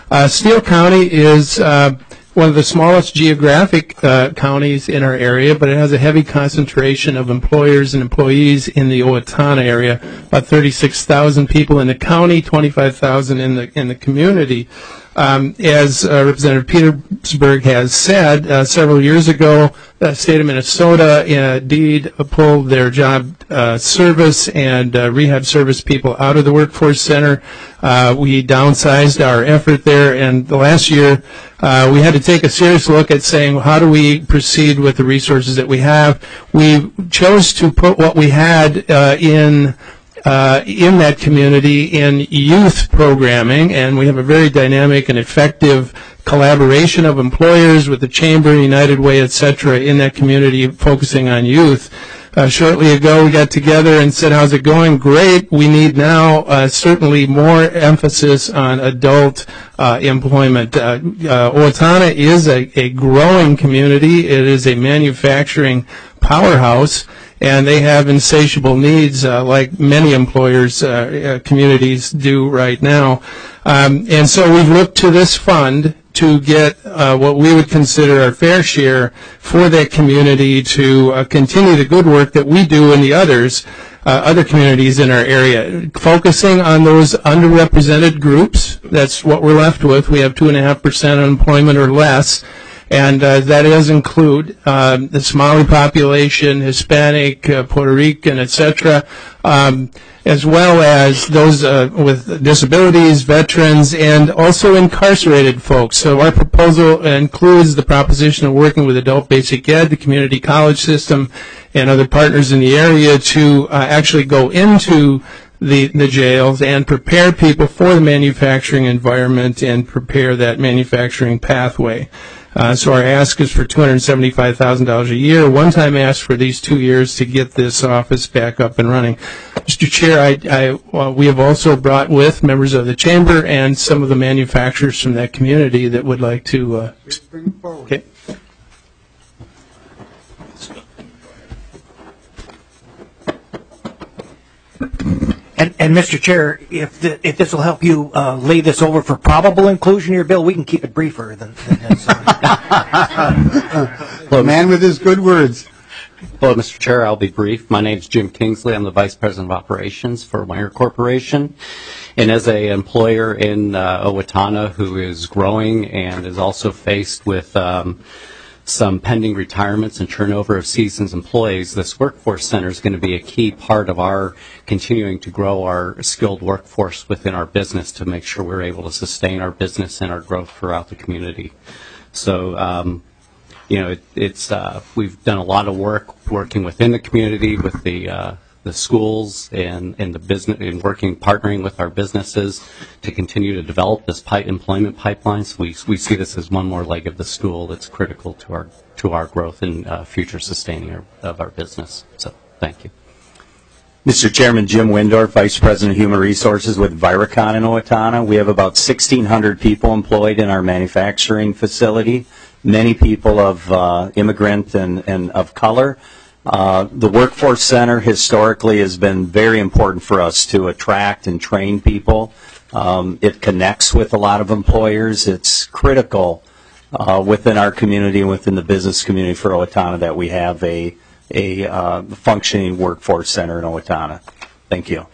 Uh, Steele County is uh, one of the smallest geographic uh, counties in our area, but it has a heavy concentration of employers and employees in the Owatonna area. About thirty-six thousand people in the county, twenty-five thousand in the in the community. Um, as uh, Representative Petersburg has said, uh, several years ago, the state of Minnesota indeed pulled their job uh, service and uh, rehab service people out of the workforce center. Uh, we downsized our effort there, and the last year uh, we had to take a serious look at saying, well, how do we proceed with the resources that we have? We chose to put what we had uh, in Uh, in that community in youth programming, and we have a very dynamic and effective collaboration of employers with the Chamber, United Way, et cetera, in that community focusing on youth. Uh, shortly ago, we got together and said, how's it going? Great. We need now uh, certainly more emphasis on adult uh, employment. Uh, uh, Owatonna is a, a growing community. It is a manufacturing powerhouse, and they have insatiable needs uh, like many employers, uh, uh, communities do right now. Um, and so we've looked to this fund to get uh, what we would consider our fair share for that community to uh, continue the good work that we do in the others, uh, other communities in our area, focusing on those underrepresented groups. That's what we're left with. We have two and a half percent unemployment or less. And uh, that does include um, the Somali population, Hispanic, uh, Puerto Rican, et cetera, um, as well as those uh, with disabilities, veterans, and also incarcerated folks. So our proposal includes the proposition of working with Adult Basic Ed, the community college system, and other partners in the area to uh, actually go into the, the jails and prepare people for the manufacturing environment and prepare that manufacturing pathway. Uh, so our ask is for two hundred seventy-five thousand dollars a year, one-time ask for these two years to get this office back up and running. Mister Chair, I, I, well, we have also brought with members of the Chamber and some of the manufacturers from that community that would like to uh, bring it forward. Okay. And, and Mister Chair, if the, if this will help you uh, lay this over for probable inclusion in your bill, we can keep it briefer than, than this. The man with his good words. Hello, Mister Chair. I'll be brief. My name is Jim Kingsley. I'm the Vice President of Operations for Wenger Corporation. And as an employer in uh, Owatonna who is growing and is also faced with um, some pending retirements and turnover of seasoned employees, this workforce center is going to be a key part of our continuing to grow our skilled workforce within our business to make sure we're able to sustain our business and our growth throughout the community. So, um, you know, it, it's uh, we've done a lot of work working within the community with the uh, the schools and, and the business and working, partnering with our businesses to continue to develop this pipe, employment pipeline. So we, we see this as one more leg of the stool that's critical to our, to our growth and uh, future sustaining our, of our business. So thank you. Mister Chairman, Jim Windorf, Vice President of Human Resources with Viracon in Owatonna. We have about sixteen hundred people employed in our manufacturing facility, many people of uh, immigrant and, and of color. Uh, the Workforce Center historically has been very important for us to attract and train people. Um, it connects with a lot of employers. It's critical uh, within our community and within the business community for Owatonna that we have a, a uh, functioning Workforce Center in Owatonna. Thank you.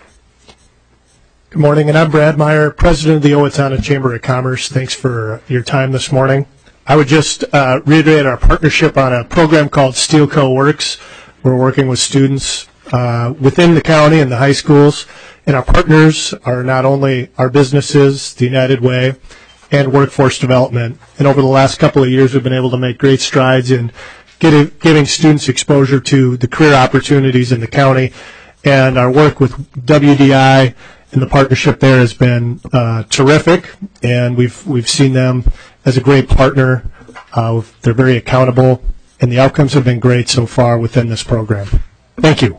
Good morning, and I'm Brad Meyer, President of the Owatonna Chamber of Commerce. Thanks for your time this morning. I would just uh, reiterate our partnership on a program called Steele Co. Works. We're working with students uh, within the county and the high schools, and our partners are not only our businesses, the United Way, and Workforce Development. And over the last couple of years, we've been able to make great strides in getting, giving students exposure to the career opportunities in the county. And our work with W D I and the partnership there has been uh, terrific, and we've we've seen them as a great partner. Uh, they're very accountable, and the outcomes have been great so far within this program. Thank you.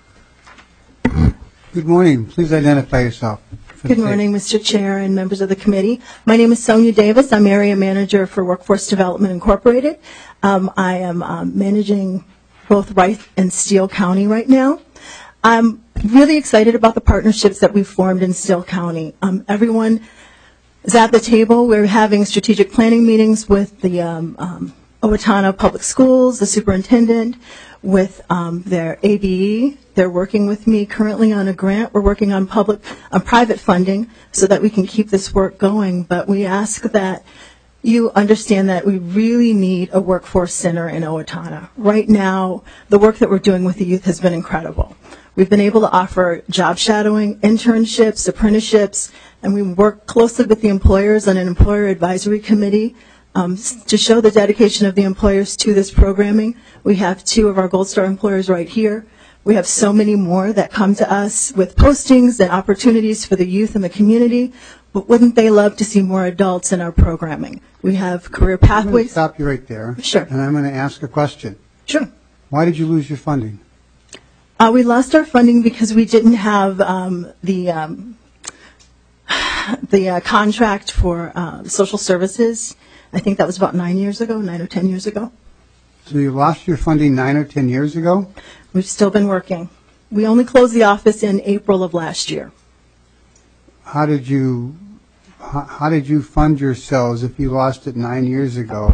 Good morning. Please identify yourself. Good morning, Mister Chair and members of the committee. My name is Sonia Davis. I'm Area Manager for Workforce Development Incorporated. Um, I am um, managing both Rice and Steele County right now. I'm really excited about the partnerships that we've formed in Steele County. Um, everyone is at the table. We're having strategic planning meetings with the um, um, Owatonna Public Schools, the superintendent, with um, their A B E. They're working with me currently on a grant. We're working on public, on private funding so that we can keep this work going. But we ask that you understand that we really need a workforce center in Owatonna. Right now, the work that we're doing with the youth has been incredible. We've been able to offer job shadowing, internships, apprenticeships, and we work closely with the employers on an employer advisory committee um, to show the dedication of the employers to this programming. We have two of our Gold Star employers right here. We have so many more that come to us with postings and opportunities for the youth in the community. But wouldn't they love to see more adults in our programming? We have career pathways. I'm going to stop you right there. Sure. And I'm going to ask a question. Sure. Why did you lose your funding? Uh, we lost our funding because we didn't have um, the um, the uh, contract for uh, social services. I think that was about nine years ago, nine or ten years ago. So you lost your funding nine or ten years ago? We've still been working. We only closed the office in April of last year. How did you how, how did you fund yourselves if you lost it nine years ago?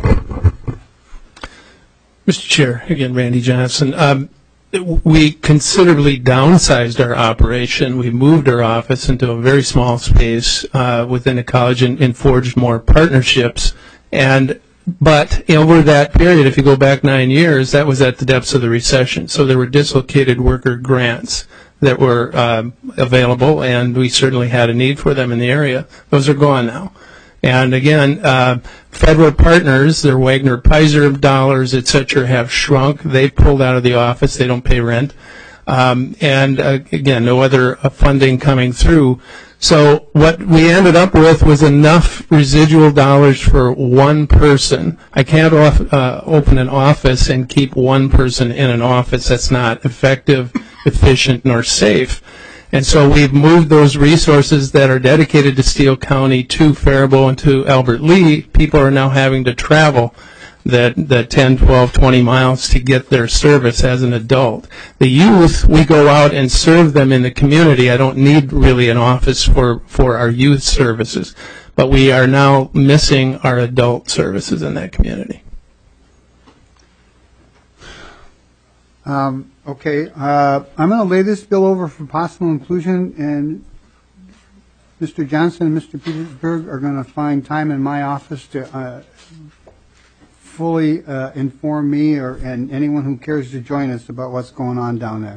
Mister Chair, again, Randy Johnson. Um, we considerably downsized our operation. We moved our office into a very small space uh, within the college and, and forged more partnerships. And but over that period, if you go back nine years, that was at the depths of the recession. So there were dislocated worker grants that were um, available, and we certainly had a need for them in the area. Those are gone now. And again, uh, federal partners, their Wagner Pizer dollars, et cetera, have shrunk. They've pulled out of the office. They don't pay rent. Um, and uh, again, no other uh, funding coming through. So what we ended up with was enough residual dollars for one person. I can't off, uh, open an office and keep one person in an office. That's not effective, efficient, nor safe. And so we've moved those resources that are dedicated to Steele County to Faribault and to Albert Lea. People are now having to travel that, that ten, twelve, twenty miles to get their service as an adult. The youth, we go out and serve them in the community. I don't need really an office for, for our youth services, but we are now missing our adult services in that community. Um, okay, uh, I'm going to lay this bill over for possible inclusion, and Mister Johnson and Mister Petersburg are going to find time in my office to uh, fully uh, inform me or and anyone who cares to join us about what's going on down there.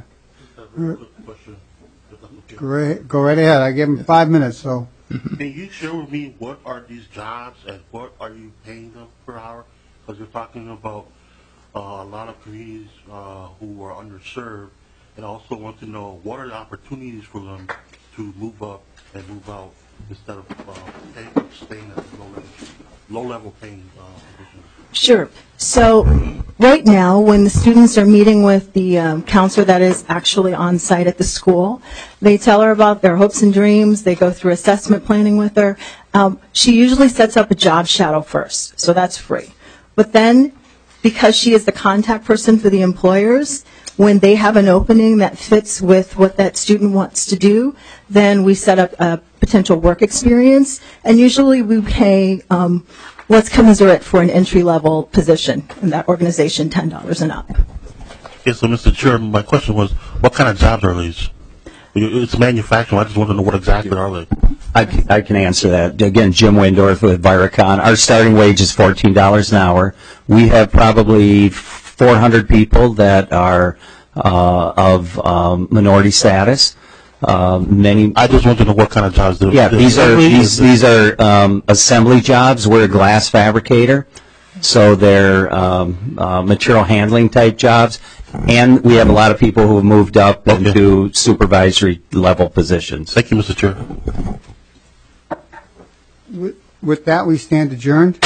Go right, go right ahead. I gave them five minutes, so. Can you share with me what are these jobs and what are you paying them per hour? Because you're talking about Uh, a lot of communities uh, who are underserved, and also want to know what are the opportunities for them to move up and move out instead of uh, paying, staying at low level, low level paying uh, positions. Sure. So right now, when the students are meeting with the um, counselor that is actually on site at the school, they tell her about their hopes and dreams. They go through assessment planning with her. Um, she usually sets up a job shadow first, so that's free. But then, because she is the contact person for the employers, when they have an opening that fits with what that student wants to do, then we set up a potential work experience, and usually we pay um, what's commensurate for an entry-level position in that organization, ten dollars and up. Okay, so Mister Chairman, my question was, what kind of jobs are these? It's manufacturing. I just want to know what exactly are they. I can, I can answer that. Again, Jim Windorf with Viracon. Our starting wage is fourteen dollars an hour. We have probably four hundred people that are uh, of um, minority status. Uh, many. I just want to know what kind of jobs. Yeah, these are these these are um, assembly jobs. We're a glass fabricator, so they're um, uh, material handling type jobs. And we have a lot of people who have moved up okay. into supervisory level positions. Thank you, Mister Chair. With, with that, we stand adjourned.